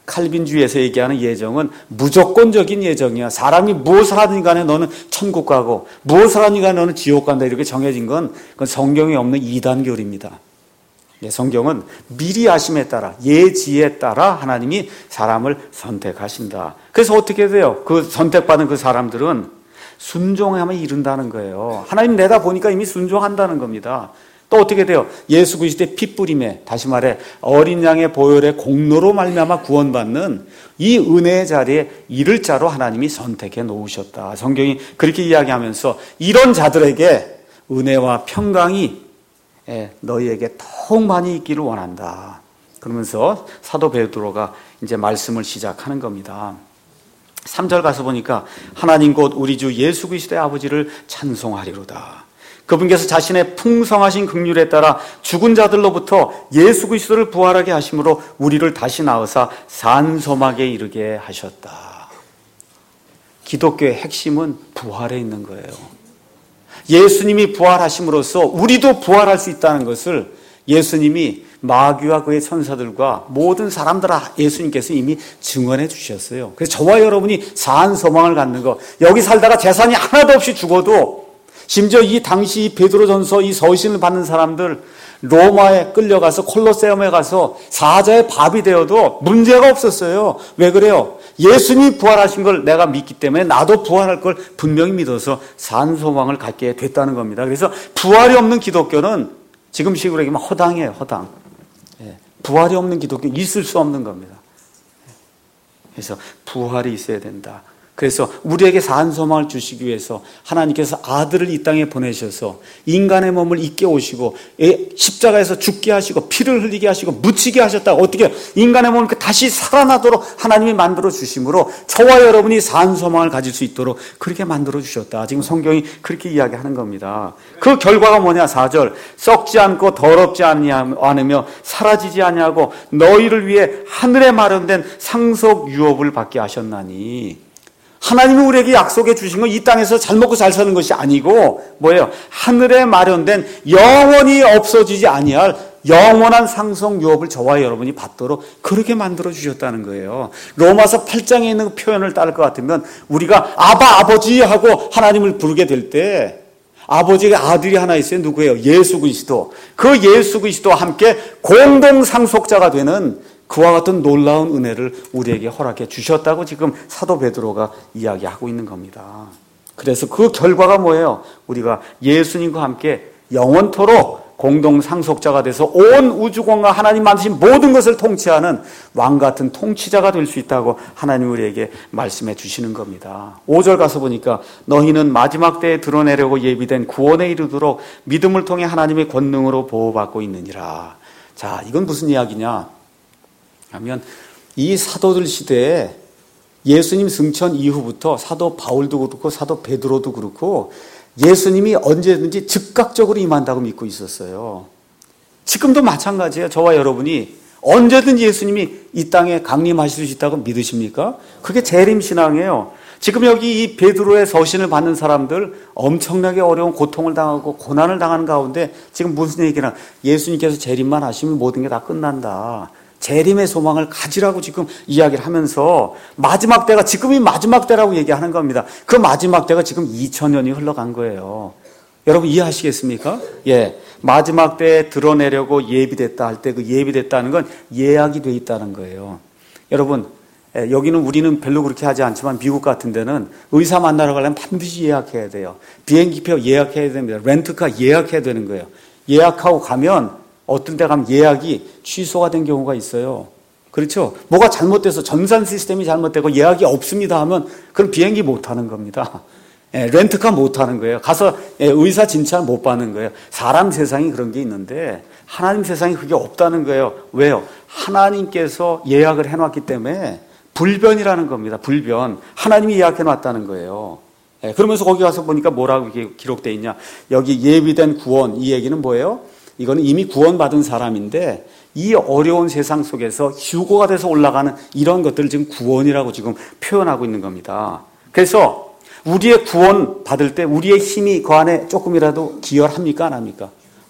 A: 칼빈주의에서 얘기하는 예정은 무조건적인 예정이야. 사람이 무엇을 하든 간에 너는 천국 가고 무엇을 하든 간에 너는 지옥 간다. 이렇게 정해진 건 그건 성경에 없는 이단교리입니다. 예, 성경은 미리 아심에 따라 예지에 따라 하나님이 사람을 선택하신다. 그래서 어떻게 돼요? 그 선택받은 그 사람들은 순종하면 이룬다는 거예요. 하나님 내다 보니까 이미 순종한다는 겁니다. 또 어떻게 돼요? 예수 그리스도의 핏부림에, 다시 말해 어린 양의 보혈의 공로로 말미암아 구원받는 이 은혜의 자리에 이를 자로 하나님이 선택해 놓으셨다. 성경이 그렇게 이야기하면서 이런 자들에게 은혜와 평강이 너희에게 더욱 많이 있기를 원한다. 그러면서 사도 베드로가 이제 말씀을 시작하는 겁니다. 삼 절 가서 보니까 하나님 곧 우리 주 예수 그리스도의 아버지를 찬송하리로다. 그분께서 자신의 풍성하신 긍휼에 따라 죽은 자들로부터 예수 그리스도를 부활하게 하심으로 우리를 다시 낳으사 산소막에 이르게 하셨다. 기독교의 핵심은 부활에 있는 거예요. 예수님이 부활하심으로써 우리도 부활할 수 있다는 것을 예수님이 마귀와 그의 천사들과 모든 사람들 예수님께서 이미 증언해 주셨어요. 그래서 저와 여러분이 사한 소망을 갖는 것, 여기 살다가 재산이 하나도 없이 죽어도 심지어 이 당시 베드로전서 이 서신을 받는 사람들 로마에 끌려가서 콜로세움에 가서 사자의 밥이 되어도 문제가 없었어요. 왜 그래요? 예수님이 부활하신 걸 내가 믿기 때문에 나도 부활할 걸 분명히 믿어서 산 소망을 갖게 됐다는 겁니다. 그래서 부활이 없는 기독교는 지금 식으로 얘기하면 허당이에요. 허당. 부활이 없는 기독교 있을 수 없는 겁니다. 그래서 부활이 있어야 된다. 그래서 우리에게 산 소망을 주시기 위해서 하나님께서 아들을 이 땅에 보내셔서 인간의 몸을 입게 오시고 십자가에서 죽게 하시고 피를 흘리게 하시고 묻히게 하셨다. 어떻게 인간의 몸을 다시 살아나도록 하나님이 만들어 주심으로 저와 여러분이 산 소망을 가질 수 있도록 그렇게 만들어 주셨다. 지금 성경이 그렇게 이야기하는 겁니다. 그 결과가 뭐냐? 사 절 썩지 않고 더럽지 않으며 사라지지 아니하고 너희를 위해 하늘에 마련된 상속 유업을 받게 하셨나니. 하나님이 우리에게 약속해 주신 건 이 땅에서 잘 먹고 잘 사는 것이 아니고 뭐예요? 하늘에 마련된 영원히 없어지지 아니할 영원한 상속 유업을 저와 여러분이 받도록 그렇게 만들어 주셨다는 거예요. 로마서 팔 장에 있는 그 표현을 따를 것 같으면 우리가 아바 아버지 하고 하나님을 부르게 될 때 아버지의 아들이 하나 있어요. 누구예요? 예수 그리스도. 그 예수 그리스도와 함께 공동 상속자가 되는 그와 같은 놀라운 은혜를 우리에게 허락해 주셨다고 지금 사도 베드로가 이야기하고 있는 겁니다. 그래서 그 결과가 뭐예요? 우리가 예수님과 함께 영원토록 공동 상속자가 돼서 온 우주공과 하나님 만드신 모든 것을 통치하는 왕 같은 통치자가 될 수 있다고 하나님 우리에게 말씀해 주시는 겁니다. 오 절 가서 보니까 너희는 마지막 때에 드러내려고 예비된 구원에 이르도록 믿음을 통해 하나님의 권능으로 보호받고 있느니라. 자, 이건 무슨 이야기냐? 하면 이 사도들 시대에 예수님 승천 이후부터 사도 바울도 그렇고 사도 베드로도 그렇고 예수님이 언제든지 즉각적으로 임한다고 믿고 있었어요. 지금도 마찬가지예요. 저와 여러분이 언제든지 예수님이 이 땅에 강림하실 수 있다고 믿으십니까? 그게 재림신앙이에요. 지금 여기 이 베드로의 서신을 받는 사람들 엄청나게 어려운 고통을 당하고 고난을 당하는 가운데 지금 무슨 얘기나 예수님께서 재림만 하시면 모든 게 다 끝난다. 재림의 소망을 가지라고 지금 이야기를 하면서 마지막 때가 지금이 마지막 때라고 얘기하는 겁니다. 그 마지막 때가 지금 이천 년이 흘러간 거예요. 여러분 이해하시겠습니까? 예, 마지막 때에 드러내려고 예비됐다 할 때 그 예비됐다는 건 예약이 돼 있다는 거예요. 여러분 여기는 우리는 별로 그렇게 하지 않지만 미국 같은 데는 의사 만나러 가려면 반드시 예약해야 돼요. 비행기표 예약해야 됩니다. 렌트카 예약해야 되는 거예요. 예약하고 가면 어떤 데 가면 예약이 취소가 된 경우가 있어요. 그렇죠? 뭐가 잘못돼서 전산 시스템이 잘못되고 예약이 없습니다 하면 그럼 비행기 못 타는 겁니다. 예, 렌트카 못 타는 거예요. 가서 예, 의사 진찰 못 받는 거예요. 사람 세상이 그런 게 있는데 하나님 세상이 그게 없다는 거예요. 왜요? 하나님께서 예약을 해놨기 때문에 불변이라는 겁니다. 불변. 하나님이 예약해놨다는 거예요. 예, 그러면서 거기 가서 보니까 뭐라고 기록되어 있냐. 여기 예비된 구원, 이 얘기는 뭐예요? 이거는 이미 구원받은 사람인데 이 어려운 세상 속에서 휴거가 돼서 올라가는 이런 것들을 지금 구원이라고 지금 표현하고 있는 겁니다. 그래서 우리의 구원 받을 때 우리의 힘이 그 안에 조금이라도 기여합니까? 안 합니까?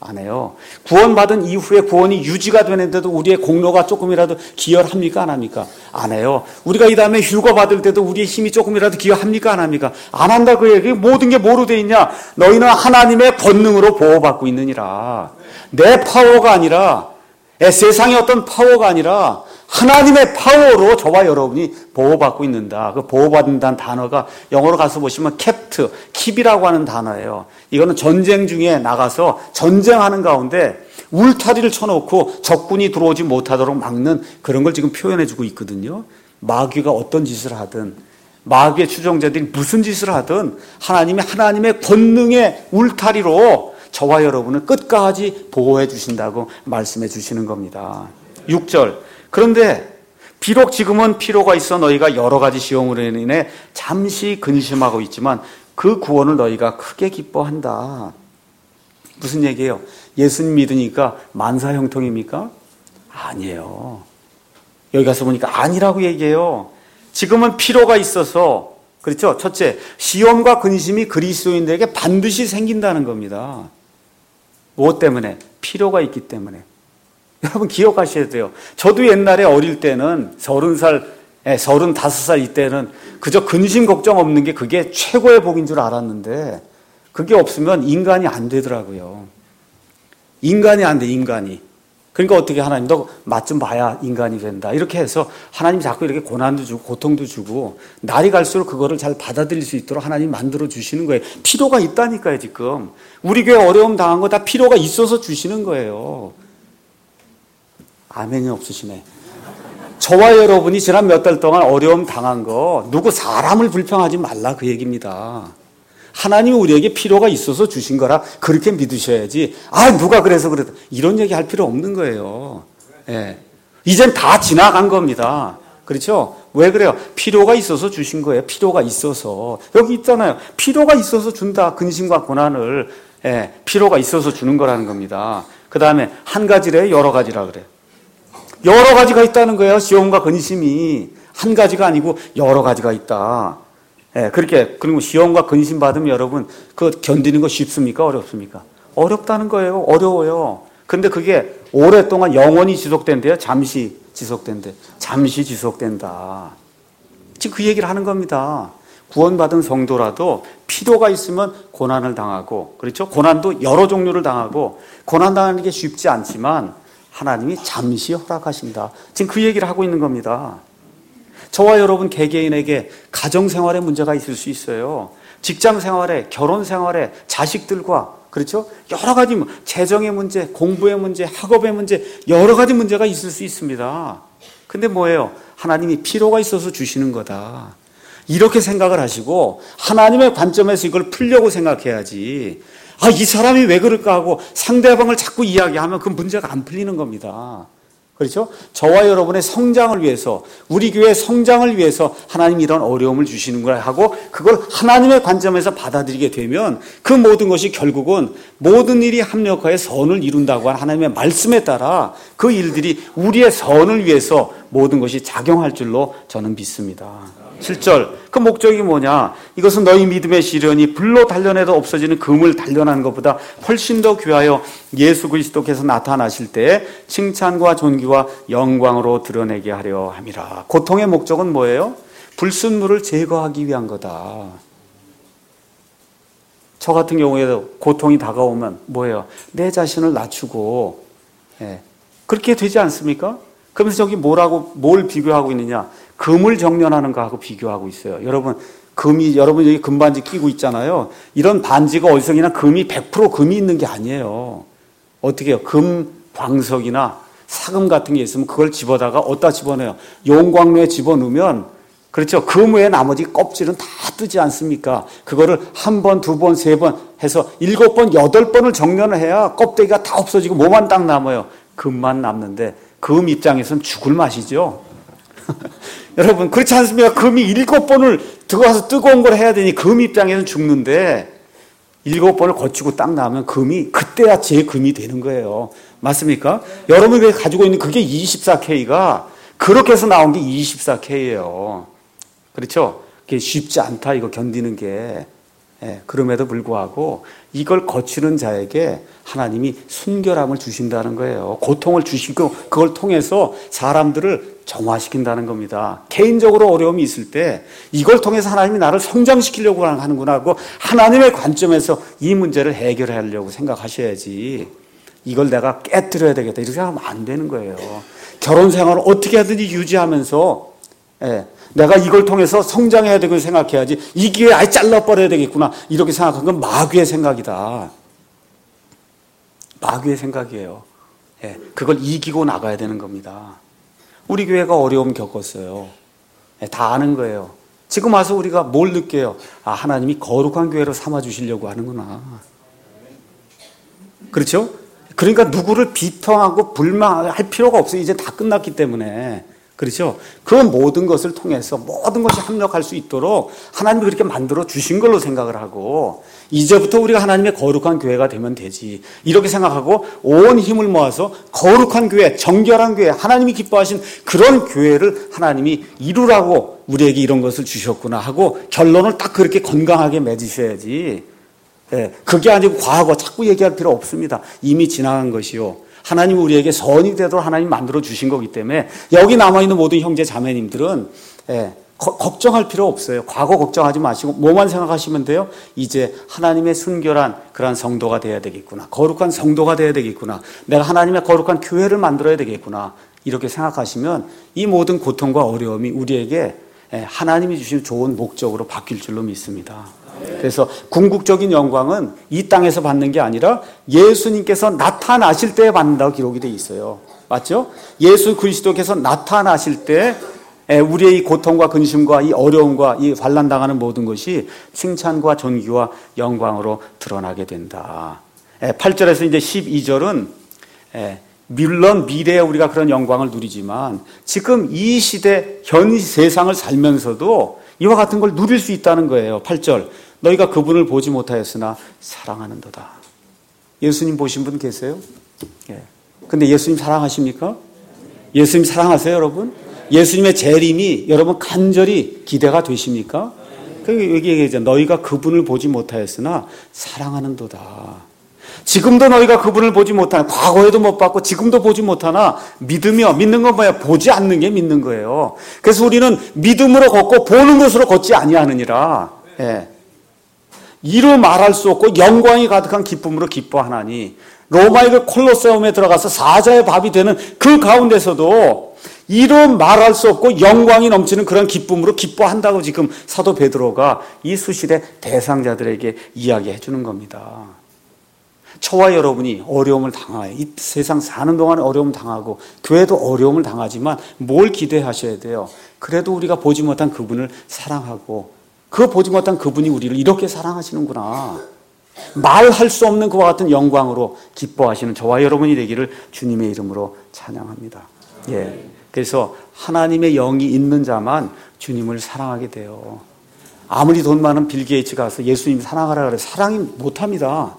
A: 안 해요. 구원받은 이후에 구원이 유지가 되는데도 우리의 공로가 조금이라도 기여합니까? 안 합니까? 안 해요. 우리가 이 다음에 휴거 받을 때도 우리의 힘이 조금이라도 기여합니까? 안 합니까? 안 한다 그 얘기. 모든 게 뭐로 돼 있냐? 너희는 하나님의 권능으로 보호받고 있느니라. 내 파워가 아니라, 세상의 어떤 파워가 아니라 하나님의 파워로 저와 여러분이 보호받고 있는다. 그 보호받는다는 단어가 영어로 가서 보시면 kept, keep이라고 하는 단어예요. 이거는 전쟁 중에 나가서 전쟁하는 가운데 울타리를 쳐놓고 적군이 들어오지 못하도록 막는 그런 걸 지금 표현해주고 있거든요. 마귀가 어떤 짓을 하든, 마귀의 추종자들이 무슨 짓을 하든 하나님이 하나님의 권능의 울타리로 저와 여러분을 끝까지 보호해 주신다고 말씀해 주시는 겁니다. 육 절. 그런데 비록 지금은 필요가 있어 너희가 여러 가지 시험으로 인해 잠시 근심하고 있지만 그 구원을 너희가 크게 기뻐한다. 무슨 얘기예요? 예수님 믿으니까 만사형통입니까? 아니에요. 여기 가서 보니까 아니라고 얘기해요. 지금은 필요가 있어서, 그렇죠? 첫째, 시험과 근심이 그리스도인들에게 반드시 생긴다는 겁니다. 무엇 때문에? 필요가 있기 때문에. 여러분 기억하셔야 돼요. 저도 옛날에 어릴 때는 서른 살, 서른다섯 살 이때는 그저 근심 걱정 없는 게 그게 최고의 복인 줄 알았는데 그게 없으면 인간이 안 되더라고요. 인간이 안 돼, 인간이. 그러니까 어떻게 하나님, 너 맛 좀 봐야 인간이 된다. 이렇게 해서 하나님 자꾸 이렇게 고난도 주고 고통도 주고 날이 갈수록 그거를 잘 받아들일 수 있도록 하나님 만들어 주시는 거예요. 필요가 있다니까요, 지금. 우리 교회 어려움 당한 거 다 필요가 있어서 주시는 거예요. 아멘이 없으시네. 저와 여러분이 지난 몇 달 동안 어려움 당한 거 누구 사람을 불평하지 말라 그 얘기입니다. 하나님이 우리에게 필요가 있어서 주신 거라 그렇게 믿으셔야지. 아 누가 그래서 그랬다 이런 얘기 할 필요 없는 거예요. 예. 이젠 다 지나간 겁니다. 그렇죠? 왜 그래요? 필요가 있어서 주신 거예요. 필요가 있어서. 여기 있잖아요. 필요가 있어서 준다. 근심과 고난을. 예. 필요가 있어서 주는 거라는 겁니다. 그 다음에 한 가지래 여러 가지라 그래. 여러 가지가 있다는 거예요. 시험과 근심이 한 가지가 아니고 여러 가지가 있다. 예, 그렇게 그리고 시험과 근심 받으면 여러분 그 견디는 거 쉽습니까? 어렵습니까? 어렵다는 거예요. 어려워요. 근데 그게 오랫동안 영원히 지속된대요. 잠시 지속된대. 잠시 지속된다. 지금 그 얘기를 하는 겁니다. 구원받은 성도라도 필요가 있으면 고난을 당하고, 그렇죠? 고난도 여러 종류를 당하고 고난 당하는 게 쉽지 않지만 하나님이 잠시 허락하신다. 지금 그 얘기를 하고 있는 겁니다. 저와 여러분 개개인에게 가정생활에 문제가 있을 수 있어요. 직장생활에, 결혼생활에, 자식들과, 그렇죠? 여러 가지 재정의 문제, 공부의 문제, 학업의 문제, 여러 가지 문제가 있을 수 있습니다. 근데 뭐예요? 하나님이 필요가 있어서 주시는 거다. 이렇게 생각을 하시고 하나님의 관점에서 이걸 풀려고 생각해야지. 아, 이 사람이 왜 그럴까 하고 상대방을 자꾸 이야기하면 그 문제가 안 풀리는 겁니다. 그렇죠? 저와 여러분의 성장을 위해서, 우리 교회의 성장을 위해서 하나님이 이런 어려움을 주시는 걸 하고 그걸 하나님의 관점에서 받아들이게 되면 그 모든 것이 결국은 모든 일이 합력하여 선을 이룬다고 하는 하나님의 말씀에 따라 그 일들이 우리의 선을 위해서 모든 것이 작용할 줄로 저는 믿습니다. 칠 절, 그 목적이 뭐냐? 이것은 너희 믿음의 시련이 불로 단련해도 없어지는 금을 단련하는 것보다 훨씬 더 귀하여 예수 그리스도께서 나타나실 때 칭찬과 존귀와 영광으로 드러내게 하려 함이라. 고통의 목적은 뭐예요? 불순물을 제거하기 위한 거다. 저 같은 경우에도 고통이 다가오면 뭐예요? 내 자신을 낮추고, 예. 그렇게 되지 않습니까? 그러면서 저기 뭐라고, 뭘 비교하고 있느냐? 금을 정련하는 거하고 비교하고 있어요. 여러분, 금이, 여러분 여기 금반지 끼고 있잖아요. 이런 반지가 어디서 그냥 금이 백 퍼센트 금이 있는 게 아니에요. 어떻게 해요? 금, 광석이나 사금 같은 게 있으면 그걸 집어다가 어디다 집어넣어요? 용광로에 집어넣으면, 그렇죠? 금 외에 나머지 껍질은 다 뜨지 않습니까? 그거를 한 번, 두 번, 세 번 해서 일곱 번, 여덟 번을 정련을 해야 껍데기가 다 없어지고 뭐만 딱 남아요. 금만 남는데 금 입장에서는 죽을 맛이죠. 여러분 그렇지 않습니까? 금이 일곱 번을 들어가서 뜨거운 걸 해야 되니 금 입장에서는 죽는데 일곱 번을 거치고 딱 나오면 금이 그때야 제 금이 되는 거예요. 맞습니까? 여러분이 가지고 있는 그게 이십사 케이가 그렇게 해서 나온 게 이십사 케이예요. 그렇죠? 그게 쉽지 않다 이거 견디는 게. 예, 그럼에도 불구하고 이걸 거치는 자에게 하나님이 순결함을 주신다는 거예요. 고통을 주시고 그걸 통해서 사람들을 정화시킨다는 겁니다. 개인적으로 어려움이 있을 때 이걸 통해서 하나님이 나를 성장시키려고 하는구나 하고 하나님의 관점에서 이 문제를 해결하려고 생각하셔야지, 이걸 내가 깨뜨려야 되겠다 이렇게 생각하면 안 되는 거예요. 결혼 생활을 어떻게 하든지 유지하면서 예, 내가 이걸 통해서 성장해야 되고 생각해야지, 이 기회에 아예 잘라버려야 되겠구나 이렇게 생각한 건 마귀의 생각이다. 마귀의 생각이에요. 예, 그걸 이기고 나가야 되는 겁니다. 우리 교회가 어려움 겪었어요. 예, 다 아는 거예요. 지금 와서 우리가 뭘 느껴요? 아, 하나님이 거룩한 교회로 삼아주시려고 하는구나. 그렇죠? 그러니까 누구를 비평하고 불만할 필요가 없어요. 이제 다 끝났기 때문에. 그렇죠? 그 모든 것을 통해서 모든 것이 합력할 수 있도록 하나님이 그렇게 만들어 주신 걸로 생각을 하고, 이제부터 우리가 하나님의 거룩한 교회가 되면 되지 이렇게 생각하고 온 힘을 모아서 거룩한 교회, 정결한 교회, 하나님이 기뻐하신 그런 교회를 하나님이 이루라고 우리에게 이런 것을 주셨구나 하고 결론을 딱 그렇게 건강하게 맺으셔야지. 예, 그게 아니고 과거 자꾸 얘기할 필요 없습니다. 이미 지나간 것이요, 하나님 우리에게 선이 되도록 하나님 만들어 주신 거기 때문에 여기 남아있는 모든 형제 자매님들은 예, 거, 걱정할 필요 없어요. 과거 걱정하지 마시고 뭐만 생각하시면 돼요. 이제 하나님의 순결한 그러한 성도가 돼야 되겠구나, 거룩한 성도가 돼야 되겠구나, 내가 하나님의 거룩한 교회를 만들어야 되겠구나 이렇게 생각하시면 이 모든 고통과 어려움이 우리에게 예, 하나님이 주신 좋은 목적으로 바뀔 줄로 믿습니다. 그래서 궁극적인 영광은 이 땅에서 받는 게 아니라 예수님께서 나타나실 때 받는다고 기록이 되어 있어요. 맞죠? 예수 그리스도께서 나타나실 때 우리의 이 고통과 근심과 이 어려움과 이 환난당하는 모든 것이 칭찬과 존귀와 영광으로 드러나게 된다. 팔 절에서 이제 십이 절은 물론 미래에 우리가 그런 영광을 누리지만 지금 이 시대 현 세상을 살면서도 이와 같은 걸 누릴 수 있다는 거예요. 팔 절, 너희가 그분을 보지 못하였으나 사랑하는도다. 예수님 보신 분 계세요? 예. 근데 예수님 사랑하십니까? 예수님 사랑하세요, 여러분? 예수님의 재림이 여러분 간절히 기대가 되십니까? 여기 얘기하죠. 너희가 그분을 보지 못하였으나 사랑하는도다. 지금도 너희가 그분을 보지 못하나, 과거에도 못 봤고 지금도 보지 못하나 믿으며, 믿는 건 뭐야? 보지 않는 게 믿는 거예요. 그래서 우리는 믿음으로 걷고 보는 것으로 걷지 아니하느니라. 예. 이루 말할 수 없고 영광이 가득한 기쁨으로 기뻐하나니, 로마의 그 콜로세움에 들어가서 사자의 밥이 되는 그 가운데서도 이루 말할 수 없고 영광이 넘치는 그런 기쁨으로 기뻐한다고 지금 사도 베드로가 이 수시대 대상자들에게 이야기해 주는 겁니다. 저와 여러분이 어려움을 당해요. 이 세상 사는 동안에 어려움을 당하고 교회도 어려움을 당하지만 뭘 기대하셔야 돼요? 그래도 우리가 보지 못한 그분을 사랑하고 그 보지 못한 그분이 우리를 이렇게 사랑하시는구나, 말할 수 없는 그와 같은 영광으로 기뻐하시는 저와 여러분이 되기를 주님의 이름으로 찬양합니다. 예. 그래서 하나님의 영이 있는 자만 주님을 사랑하게 돼요. 아무리 돈 많은 빌 게이츠 가서 예수님 사랑하라 그래, 사랑이 못합니다.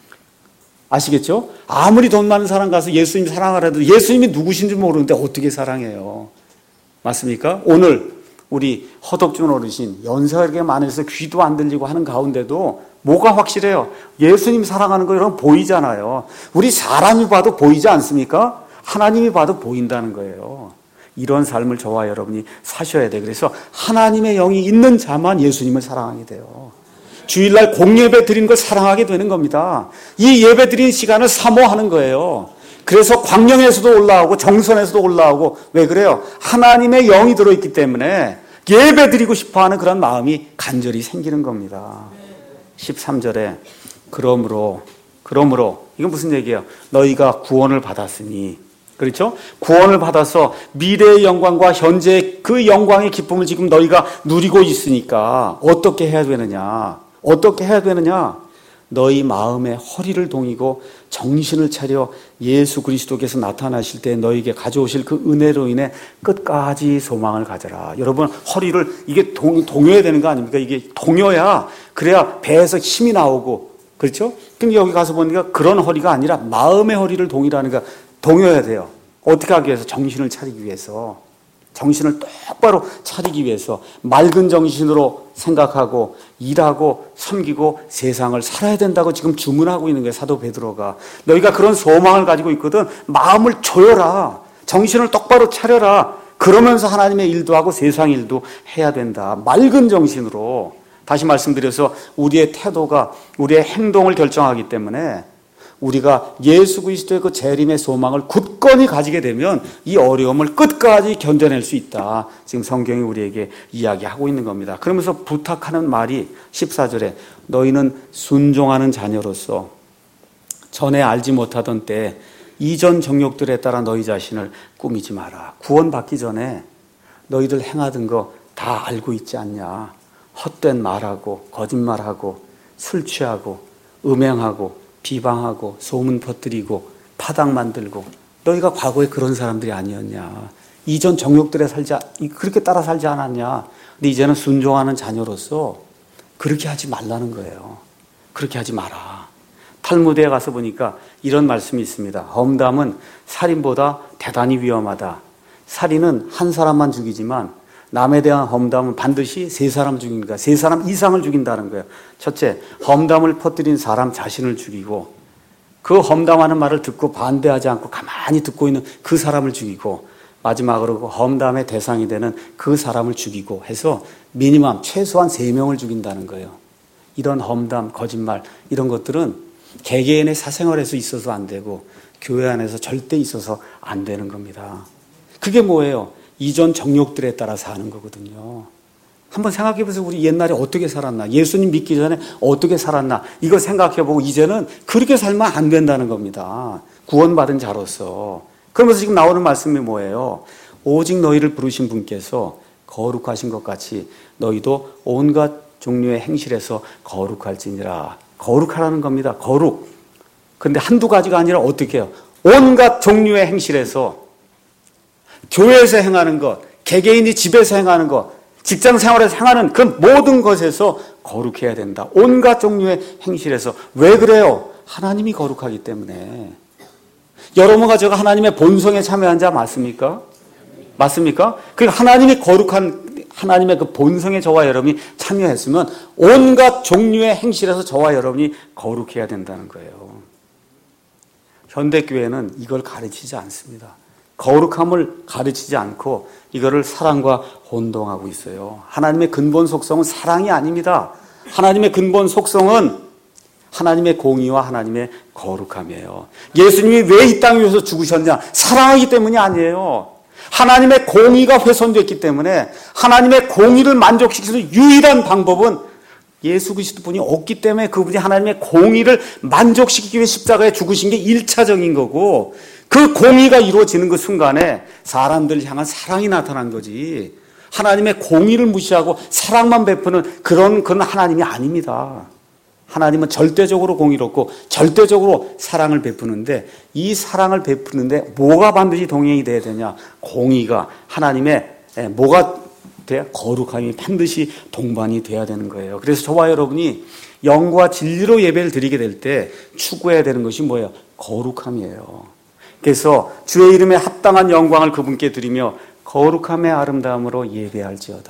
A: 아시겠죠? 아무리 돈 많은 사람 가서 예수님 사랑하라 해도 예수님이 누구신지 모르는데 어떻게 사랑해요? 맞습니까? 오늘 우리 허덕준 어르신 연세가 이렇게 많아서 귀도 안 들리고 하는 가운데도 뭐가 확실해요? 예수님 사랑하는 거 여러분 보이잖아요. 우리 사람이 봐도 보이지 않습니까? 하나님이 봐도 보인다는 거예요. 이런 삶을 저와 여러분이 사셔야 돼요. 그래서 하나님의 영이 있는 자만 예수님을 사랑하게 돼요. 주일날 공예배 드리는 걸 사랑하게 되는 겁니다. 이 예배 드리는 시간을 사모하는 거예요. 그래서 광명에서도 올라오고 정선에서도 올라오고, 왜 그래요? 하나님의 영이 들어있기 때문에 예배 드리고 싶어하는 그런 마음이 간절히 생기는 겁니다. 십삼 절에 그러므로 그러므로 이건 무슨 얘기예요? 너희가 구원을 받았으니, 그렇죠? 구원을 받아서 미래의 영광과 현재의 그 영광의 기쁨을 지금 너희가 누리고 있으니까 어떻게 해야 되느냐? 어떻게 해야 되느냐? 너희 마음의 허리를 동이고 정신을 차려 예수 그리스도께서 나타나실 때 너희에게 가져오실 그 은혜로 인해 끝까지 소망을 가져라. 여러분, 허리를 이게 동, 동요해야 되는 거 아닙니까? 이게 동요야. 그래야 배에서 힘이 나오고, 그렇죠? 근데 여기 가서 보니까 그런 허리가 아니라 마음의 허리를 동이라는 거, 동요해야 돼요. 어떻게 하기 위해서? 정신을 차리기 위해서. 정신을 똑바로 차리기 위해서 맑은 정신으로 생각하고 일하고 섬기고 세상을 살아야 된다고 지금 주문하고 있는 거예요. 사도 베드로가. 너희가 그런 소망을 가지고 있거든. 마음을 조여라. 정신을 똑바로 차려라. 그러면서 하나님의 일도 하고 세상 일도 해야 된다. 맑은 정신으로. 다시 말씀드려서 우리의 태도가 우리의 행동을 결정하기 때문에 우리가 예수 그리스도의 그 재림의 소망을 굳건히 가지게 되면 이 어려움을 끝까지 견뎌낼 수 있다. 지금 성경이 우리에게 이야기하고 있는 겁니다. 그러면서 부탁하는 말이 십사 절에 너희는 순종하는 자녀로서 전에 알지 못하던 때 이전 정욕들에 따라 너희 자신을 꾸미지 마라. 구원받기 전에 너희들 행하던 거 다 알고 있지 않냐. 헛된 말하고 거짓말하고 술 취하고 음행하고 비방하고 소문 퍼뜨리고 파당 만들고 너희가 과거에 그런 사람들이 아니었냐. 이전 정욕들에 살지 그렇게 따라 살지 않았냐. 근데 이제는 순종하는 자녀로서 그렇게 하지 말라는 거예요. 그렇게 하지 마라. 탈무드에 가서 보니까 이런 말씀이 있습니다. 험담은 살인보다 대단히 위험하다. 살인은 한 사람만 죽이지만 남에 대한 험담은 반드시 세 사람 죽인다. 세 사람 이상을 죽인다는 거예요. 첫째, 험담을 퍼뜨린 사람 자신을 죽이고 그 험담하는 말을 듣고 반대하지 않고 가만히 듣고 있는 그 사람을 죽이고 마지막으로 그 험담의 대상이 되는 그 사람을 죽이고 해서 미니멈 최소한 세 명을 죽인다는 거예요. 이런 험담, 거짓말 이런 것들은 개개인의 사생활에서 있어서 안 되고 교회 안에서 절대 있어서 안 되는 겁니다. 그게 뭐예요? 이전 정욕들에 따라 사는 거거든요. 한번 생각해 보세요. 우리 옛날에 어떻게 살았나? 예수님 믿기 전에 어떻게 살았나? 이거 생각해 보고 이제는 그렇게 살면 안 된다는 겁니다. 구원받은 자로서. 그러면서 지금 나오는 말씀이 뭐예요? 오직 너희를 부르신 분께서 거룩하신 것 같이 너희도 온갖 종류의 행실에서 거룩할지니라. 거룩하라는 겁니다. 거룩. 그런데 한두 가지가 아니라 어떻게 해요? 온갖 종류의 행실에서 교회에서 행하는 것, 개개인이 집에서 행하는 것, 직장 생활에서 행하는 그 모든 것에서 거룩해야 된다. 온갖 종류의 행실에서. 왜 그래요? 하나님이 거룩하기 때문에. 여러분과 제가 하나님의 본성에 참여한 자 맞습니까? 맞습니까? 그 하나님이 거룩한 하나님의 그 본성에 저와 여러분이 참여했으면 온갖 종류의 행실에서 저와 여러분이 거룩해야 된다는 거예요. 현대교회는 이걸 가르치지 않습니다. 거룩함을 가르치지 않고 이거를 사랑과 혼동하고 있어요. 하나님의 근본 속성은 사랑이 아닙니다. 하나님의 근본 속성은 하나님의 공의와 하나님의 거룩함이에요. 예수님이 왜 이 땅 위에서 죽으셨냐? 사랑하기 때문이 아니에요. 하나님의 공의가 훼손됐기 때문에 하나님의 공의를 만족시키는 유일한 방법은 예수 그리스도뿐이 없기 때문에 그분이 하나님의 공의를 만족시키기 위해 십자가에 죽으신 게 일차적인 거고 그 공의가 이루어지는 그 순간에 사람들 향한 사랑이 나타난 거지. 하나님의 공의를 무시하고 사랑만 베푸는 그런 그런 하나님이 아닙니다. 하나님은 절대적으로 공의롭고 절대적으로 사랑을 베푸는데 이 사랑을 베푸는데 뭐가 반드시 동행이 돼야 되냐? 공의가 하나님의 뭐가 돼야 거룩함이 반드시 동반이 돼야 되는 거예요. 그래서 저와 여러분이 영과 진리로 예배를 드리게 될 때 추구해야 되는 것이 뭐예요? 거룩함이에요. 그래서 주의 이름에 합당한 영광을 그분께 드리며 거룩함의 아름다움으로 예배할지어다.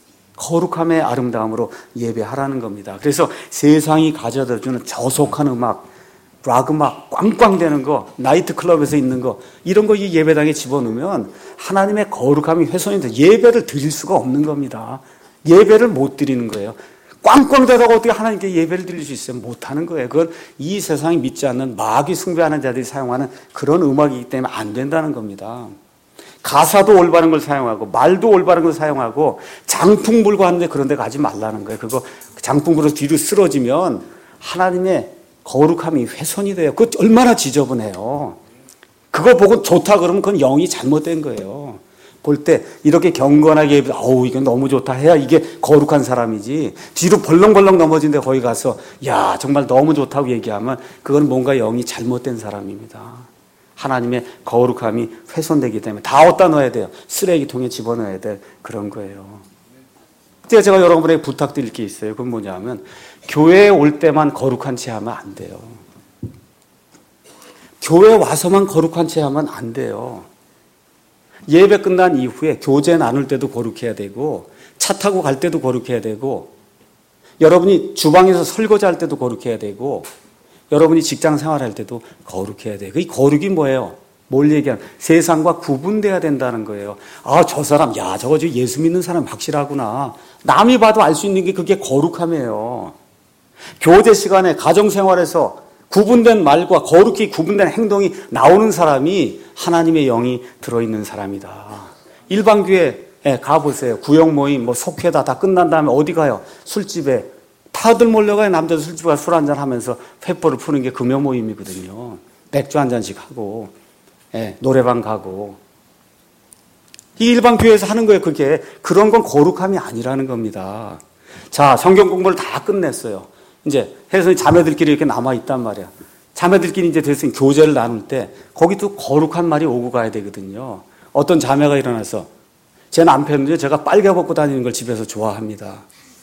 A: 거룩함의 아름다움으로 예배하라는 겁니다. 그래서 세상이 가져다주는 저속한 음악, 락 음악, 꽝꽝대는 거, 나이트클럽에서 있는 거 이런 거 이 예배당에 집어넣으면 하나님의 거룩함이 훼손이 돼 예배를 드릴 수가 없는 겁니다. 예배를 못 드리는 거예요. 꽝꽝대다가 어떻게 하나님께 예배를 드릴 수 있어요? 못하는 거예요. 그건 이 세상이 믿지 않는 마귀 숭배하는 자들이 사용하는 그런 음악이기 때문에 안 된다는 겁니다. 가사도 올바른 걸 사용하고 말도 올바른 걸 사용하고 장풍 불고 하는데 그런 데 가지 말라는 거예요. 그거 장풍 불어서 뒤로 쓰러지면 하나님의 거룩함이 훼손이 돼요. 그거 얼마나 지저분해요. 그거 보고 좋다 그러면 그건 영이 잘못된 거예요. 볼 때 이렇게 경건하게 어우 이건 너무 좋다 해야 이게 거룩한 사람이지 뒤로 벌렁벌렁 넘어진 데 거기 가서 야 정말 너무 좋다고 얘기하면 그건 뭔가 영이 잘못된 사람입니다. 하나님의 거룩함이 훼손되기 때문에 다 어디다 넣어야 돼요? 쓰레기통에 집어넣어야 될 그런 거예요. 제가, 제가 여러분에게 부탁드릴 게 있어요. 그건 뭐냐면 교회에 올 때만 거룩한 채 하면 안 돼요. 교회에 와서만 거룩한 채 하면 안 돼요. 예배 끝난 이후에 교제 나눌 때도 거룩해야 되고 차 타고 갈 때도 거룩해야 되고 여러분이 주방에서 설거지 할 때도 거룩해야 되고 여러분이 직장 생활할 때도 거룩해야 돼요. 이 거룩이 뭐예요? 뭘 얘기하는? 세상과 구분돼야 된다는 거예요. 아, 저 사람, 야, 저거 저 예수 믿는 사람 확실하구나. 남이 봐도 알 수 있는 게 그게 거룩함이에요. 교제 시간에 가정생활에서 구분된 말과 거룩히 구분된 행동이 나오는 사람이 하나님의 영이 들어있는 사람이다. 일반 교회에 가보세요. 구역 모임, 뭐 속회다 다 끝난 다음에 어디 가요? 술집에. 다들 몰려가요. 남자들 술집에 가서 술 한잔 하면서 횃불을 푸는 게 금요 모임이거든요. 맥주 한 잔씩 하고, 예, 노래방 가고. 이 일반 교회에서 하는 거예요. 그게. 그런 건 거룩함이 아니라는 겁니다. 자, 성경 공부를 다 끝냈어요. 이제 해서 자매들끼리 이렇게 남아있단 말이야. 자매들끼리 이제 됐으니 교제를 나눌 때 거기도 거룩한 말이 오고 가야 되거든요. 어떤 자매가 일어나서 제 남편은요, 제가 빨개 벗고 다니는 걸 집에서 좋아합니다.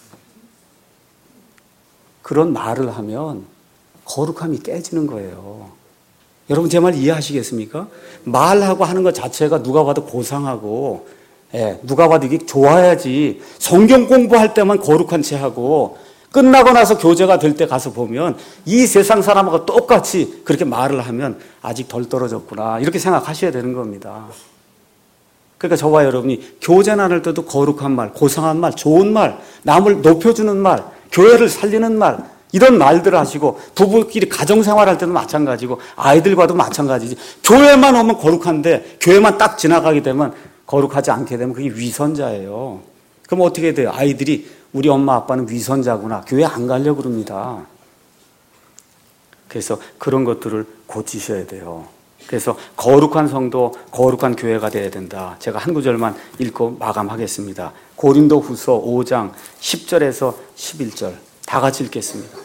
A: 그런 말을 하면 거룩함이 깨지는 거예요. 여러분 제 말 이해하시겠습니까? 말하고 하는 것 자체가 누가 봐도 고상하고, 예, 누가 봐도 이게 좋아야지. 성경 공부할 때만 거룩한 채 하고 끝나고 나서 교제가 될 때 가서 보면 이 세상 사람하고 똑같이 그렇게 말을 하면 아직 덜 떨어졌구나. 이렇게 생각하셔야 되는 겁니다. 그러니까 저와 여러분이 교제 나눌 때도 거룩한 말, 고상한 말, 좋은 말, 남을 높여주는 말, 교회를 살리는 말, 이런 말들을 하시고 부부끼리 가정생활할 때도 마찬가지고 아이들과도 마찬가지지. 교회만 오면 거룩한데 교회만 딱 지나가게 되면 거룩하지 않게 되면 그게 위선자예요. 그럼 어떻게 돼요? 아이들이 우리 엄마 아빠는 위선자구나. 교회 안 가려고 그럽니다. 그래서 그런 것들을 고치셔야 돼요. 그래서 거룩한 성도, 거룩한 교회가 되어야 된다. 제가 한 구절만 읽고 마감하겠습니다. 고린도 후서 오 장 십 절에서 십일 절 다 같이 읽겠습니다.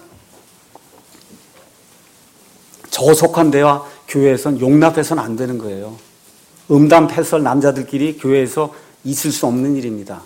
A: 저속한 대화 교회에선 용납해서는 안 되는 거예요. 음담 패설 남자들끼리 교회에서 있을 수 없는 일입니다.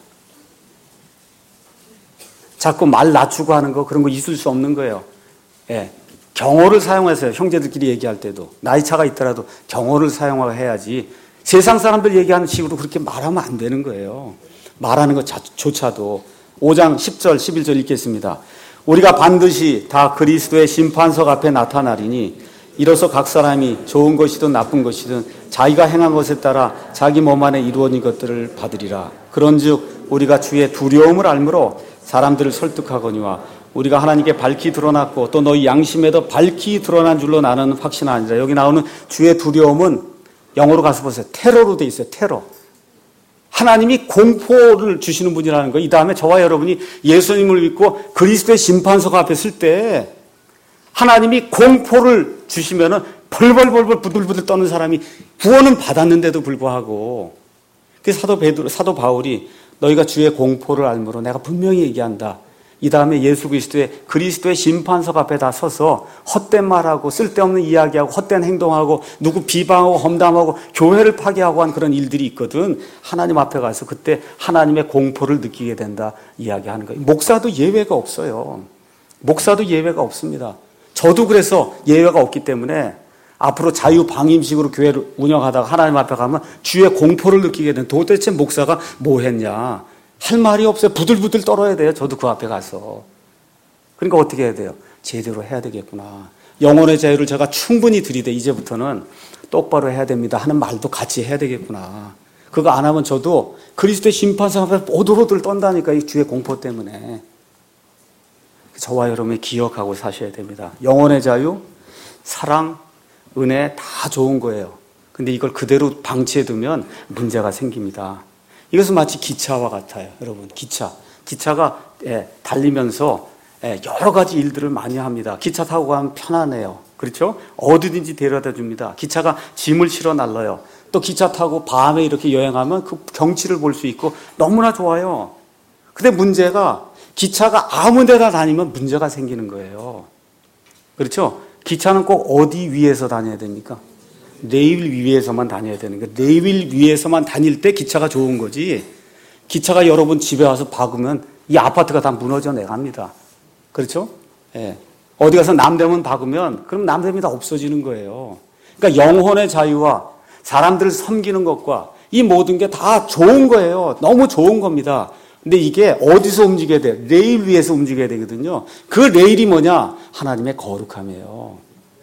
A: 자꾸 말 낮추고 하는 거, 그런 거 있을 수 없는 거예요. 예. 경어를 사용하세요. 형제들끼리 얘기할 때도. 나이 차가 있더라도 경어를 사용해야지. 세상 사람들 얘기하는 식으로 그렇게 말하면 안 되는 거예요. 말하는 것조차도. 오 장 십 절, 십일 절 읽겠습니다. 우리가 반드시 다 그리스도의 심판석 앞에 나타나리니 이로써 각 사람이 좋은 것이든 나쁜 것이든 자기가 행한 것에 따라 자기 몸 안에 이루어진 것들을 받으리라. 그런즉 우리가 주의 두려움을 알므로 사람들을 설득하거니와 우리가 하나님께 밝히 드러났고 또 너희 양심에도 밝히 드러난 줄로 나는 확신하니라. 여기 나오는 주의 두려움은 영어로 가서 보세요. 테러로 돼 있어요. 테러. 하나님이 공포를 주시는 분이라는 거예요. 이 다음에 저와 여러분이 예수님을 믿고 그리스도의 심판석 앞에 설 때 하나님이 공포를 주시면은 벌벌벌벌 부들부들 떠는 사람이 구원은 받았는데도 불구하고, 그 사도 베드로, 사도 바울이 너희가 주의 공포를 알므로 내가 분명히 얘기한다. 이 다음에 예수 그리스도의 그리스도의 심판석 앞에 다 서서 헛된 말하고 쓸데없는 이야기하고 헛된 행동하고 누구 비방하고 험담하고 교회를 파괴하고 한 그런 일들이 있거든. 하나님 앞에 가서 그때 하나님의 공포를 느끼게 된다 이야기하는 거예요. 목사도 예외가 없어요. 목사도 예외가 없습니다. 저도 그래서 예외가 없기 때문에 앞으로 자유방임식으로 교회를 운영하다가 하나님 앞에 가면 주의 공포를 느끼게 된, 도대체 목사가 뭐 했냐. 할 말이 없어요. 부들부들 떨어야 돼요. 저도 그 앞에 가서. 그러니까 어떻게 해야 돼요? 제대로 해야 되겠구나. 영혼의 자유를 제가 충분히 드리되 이제부터는 똑바로 해야 됩니다 하는 말도 같이 해야 되겠구나. 그거 안 하면 저도 그리스도의 심판상 앞에 오돌오돌 떤다니까, 이 주의 공포 때문에. 저와 여러분이 기억하고 사셔야 됩니다. 영혼의 자유, 사랑, 은혜 다 좋은 거예요. 근데 이걸 그대로 방치해두면 문제가 생깁니다. 이것은 마치 기차와 같아요. 여러분, 기차. 기차가 예, 달리면서 예, 여러 가지 일들을 많이 합니다. 기차 타고 가면 편하네요. 그렇죠? 어디든지 데려다 줍니다. 기차가 짐을 실어 날라요. 또 기차 타고 밤에 이렇게 여행하면 그 경치를 볼 수 있고 너무나 좋아요. 근데 문제가 기차가 아무 데나 다니면 문제가 생기는 거예요. 그렇죠? 기차는 꼭 어디 위에서 다녀야 됩니까? 레일 위에서만 다녀야 되는 거예요. 레일 위에서만 다닐 때 기차가 좋은 거지. 기차가 여러분 집에 와서 박으면 이 아파트가 다 무너져 내갑니다. 그렇죠? 예. 어디 가서 남대문 박으면 그럼 남대문이 다 없어지는 거예요. 그러니까 영혼의 자유와 사람들을 섬기는 것과 이 모든 게 다 좋은 거예요. 너무 좋은 겁니다. 근데 이게 어디서 움직여야 돼요? 레일 위에서 움직여야 되거든요. 그 레일이 뭐냐? 하나님의 거룩함이에요.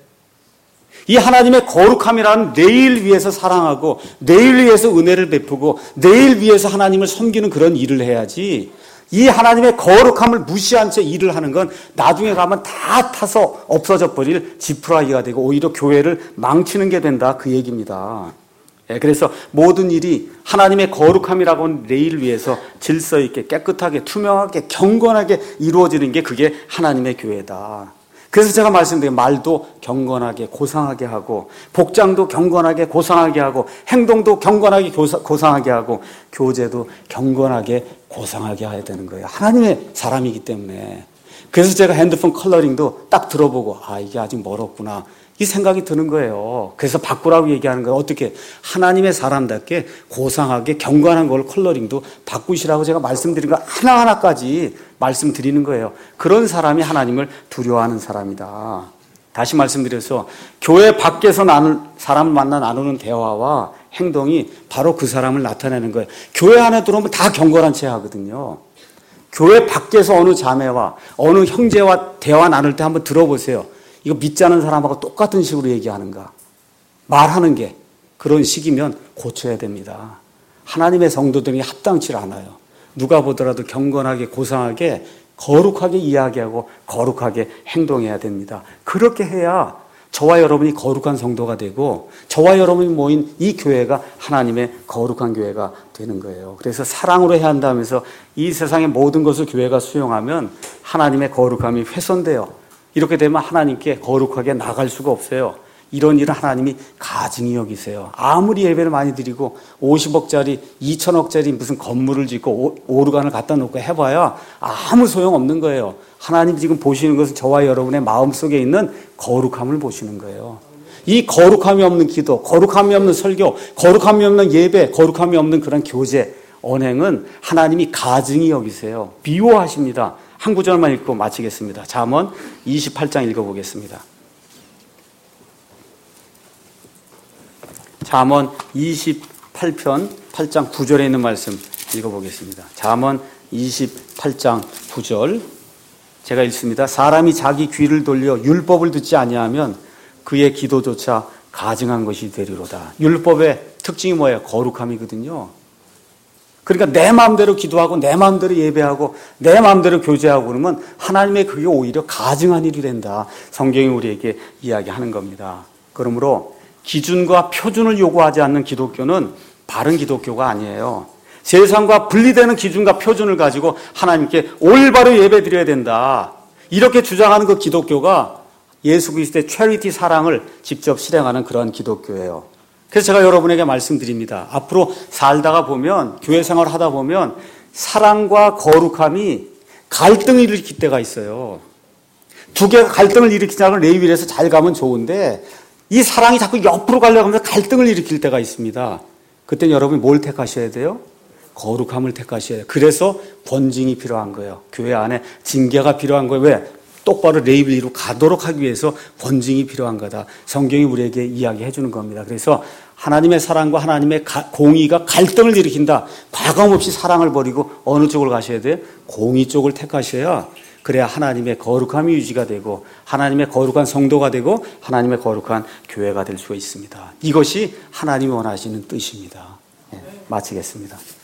A: 이 하나님의 거룩함이라는 레일 위에서 사랑하고 레일 위에서 은혜를 베푸고 레일 위에서 하나님을 섬기는 그런 일을 해야지, 이 하나님의 거룩함을 무시한 채 일을 하는 건 나중에 가면 다 타서 없어져 버릴 지푸라기가 되고 오히려 교회를 망치는 게 된다, 그 얘기입니다. 그래서 모든 일이 하나님의 거룩함이라고 하는 레일 위에서 질서 있게 깨끗하게 투명하게 경건하게 이루어지는 게 그게 하나님의 교회다. 그래서 제가 말씀드린 말도 경건하게 고상하게 하고 복장도 경건하게 고상하게 하고 행동도 경건하게 고상하게 하고 교제도 경건하게 고상하게 해야 되는 거예요. 하나님의 사람이기 때문에. 그래서 제가 핸드폰 컬러링도 딱 들어보고 아, 이게 아직 멀었구나, 이 생각이 드는 거예요. 그래서 바꾸라고 얘기하는 거예요. 어떻게? 하나님의 사람답게 고상하게 경건한 걸 컬러링도 바꾸시라고 제가 말씀드린 거 하나하나까지 말씀드리는 거예요. 그런 사람이 하나님을 두려워하는 사람이다. 다시 말씀드려서 교회 밖에서 나눌, 사람을 만나 나누는 대화와 행동이 바로 그 사람을 나타내는 거예요. 교회 안에 들어오면 다 경건한 채 하거든요. 교회 밖에서 어느 자매와 어느 형제와 대화 나눌 때 한번 들어보세요. 이거 믿지 않는 사람하고 똑같은 식으로 얘기하는가? 말하는 게 그런 식이면 고쳐야 됩니다. 하나님의 성도들이 합당치 않아요. 누가 보더라도 경건하게 고상하게 거룩하게 이야기하고 거룩하게 행동해야 됩니다. 그렇게 해야 저와 여러분이 거룩한 성도가 되고 저와 여러분이 모인 이 교회가 하나님의 거룩한 교회가 되는 거예요. 그래서 사랑으로 해야 한다면서 이 세상의 모든 것을 교회가 수용하면 하나님의 거룩함이 훼손돼요. 이렇게 되면 하나님께 거룩하게 나갈 수가 없어요. 이런 일은 하나님이 가증히 여기세요. 아무리 예배를 많이 드리고 오십억짜리 이천억짜리 무슨 건물을 짓고 오르간을 갖다 놓고 해봐야 아무 소용없는 거예요. 하나님 지금 보시는 것은 저와 여러분의 마음속에 있는 거룩함을 보시는 거예요. 이 거룩함이 없는 기도, 거룩함이 없는 설교, 거룩함이 없는 예배, 거룩함이 없는 그런 교제, 언행은 하나님이 가증히 여기세요. 미워하십니다. 한 구절만 읽고 마치겠습니다. 잠언 이십팔 장 읽어보겠습니다. 잠언 이십팔 편 팔 장 구 절에 있는 말씀 읽어보겠습니다. 잠언 이십팔 장 구 절 제가 읽습니다. 사람이 자기 귀를 돌려 율법을 듣지 아니하면 그의 기도조차 가증한 것이 되리로다. 율법의 특징이 뭐예요? 거룩함이거든요. 그러니까 내 마음대로 기도하고 내 마음대로 예배하고 내 마음대로 교제하고 그러면 하나님의 그게 오히려 가증한 일이 된다. 성경이 우리에게 이야기하는 겁니다. 그러므로 기준과 표준을 요구하지 않는 기독교는 바른 기독교가 아니에요. 세상과 분리되는 기준과 표준을 가지고 하나님께 올바로 예배 드려야 된다. 이렇게 주장하는 그 기독교가 예수 그리스도의 체리티 사랑을 직접 실행하는 그런 기독교예요. 그래서 제가 여러분에게 말씀드립니다. 앞으로 살다가 보면, 교회 생활을 하다 보면 사랑과 거룩함이 갈등을 일으킬 때가 있어요. 두 개가 갈등을 일으키자고 레위기에서 잘 가면 좋은데 이 사랑이 자꾸 옆으로 가려고 하면서 갈등을 일으킬 때가 있습니다. 그때는 여러분이 뭘 택하셔야 돼요? 거룩함을 택하셔야 돼요. 그래서 권징이 필요한 거예요. 교회 안에 징계가 필요한 거예요. 왜? 똑바로 레위기로 가도록 하기 위해서 권징이 필요한 거다. 성경이 우리에게 이야기해 주는 겁니다. 그래서 하나님의 사랑과 하나님의 가, 공의가 갈등을 일으킨다. 과감 없이 사랑을 버리고 어느 쪽을 가셔야 돼요? 공의 쪽을 택하셔야, 그래야 하나님의 거룩함이 유지가 되고 하나님의 거룩한 성도가 되고 하나님의 거룩한 교회가 될 수가 있습니다. 이것이 하나님이 원하시는 뜻입니다. 네, 마치겠습니다.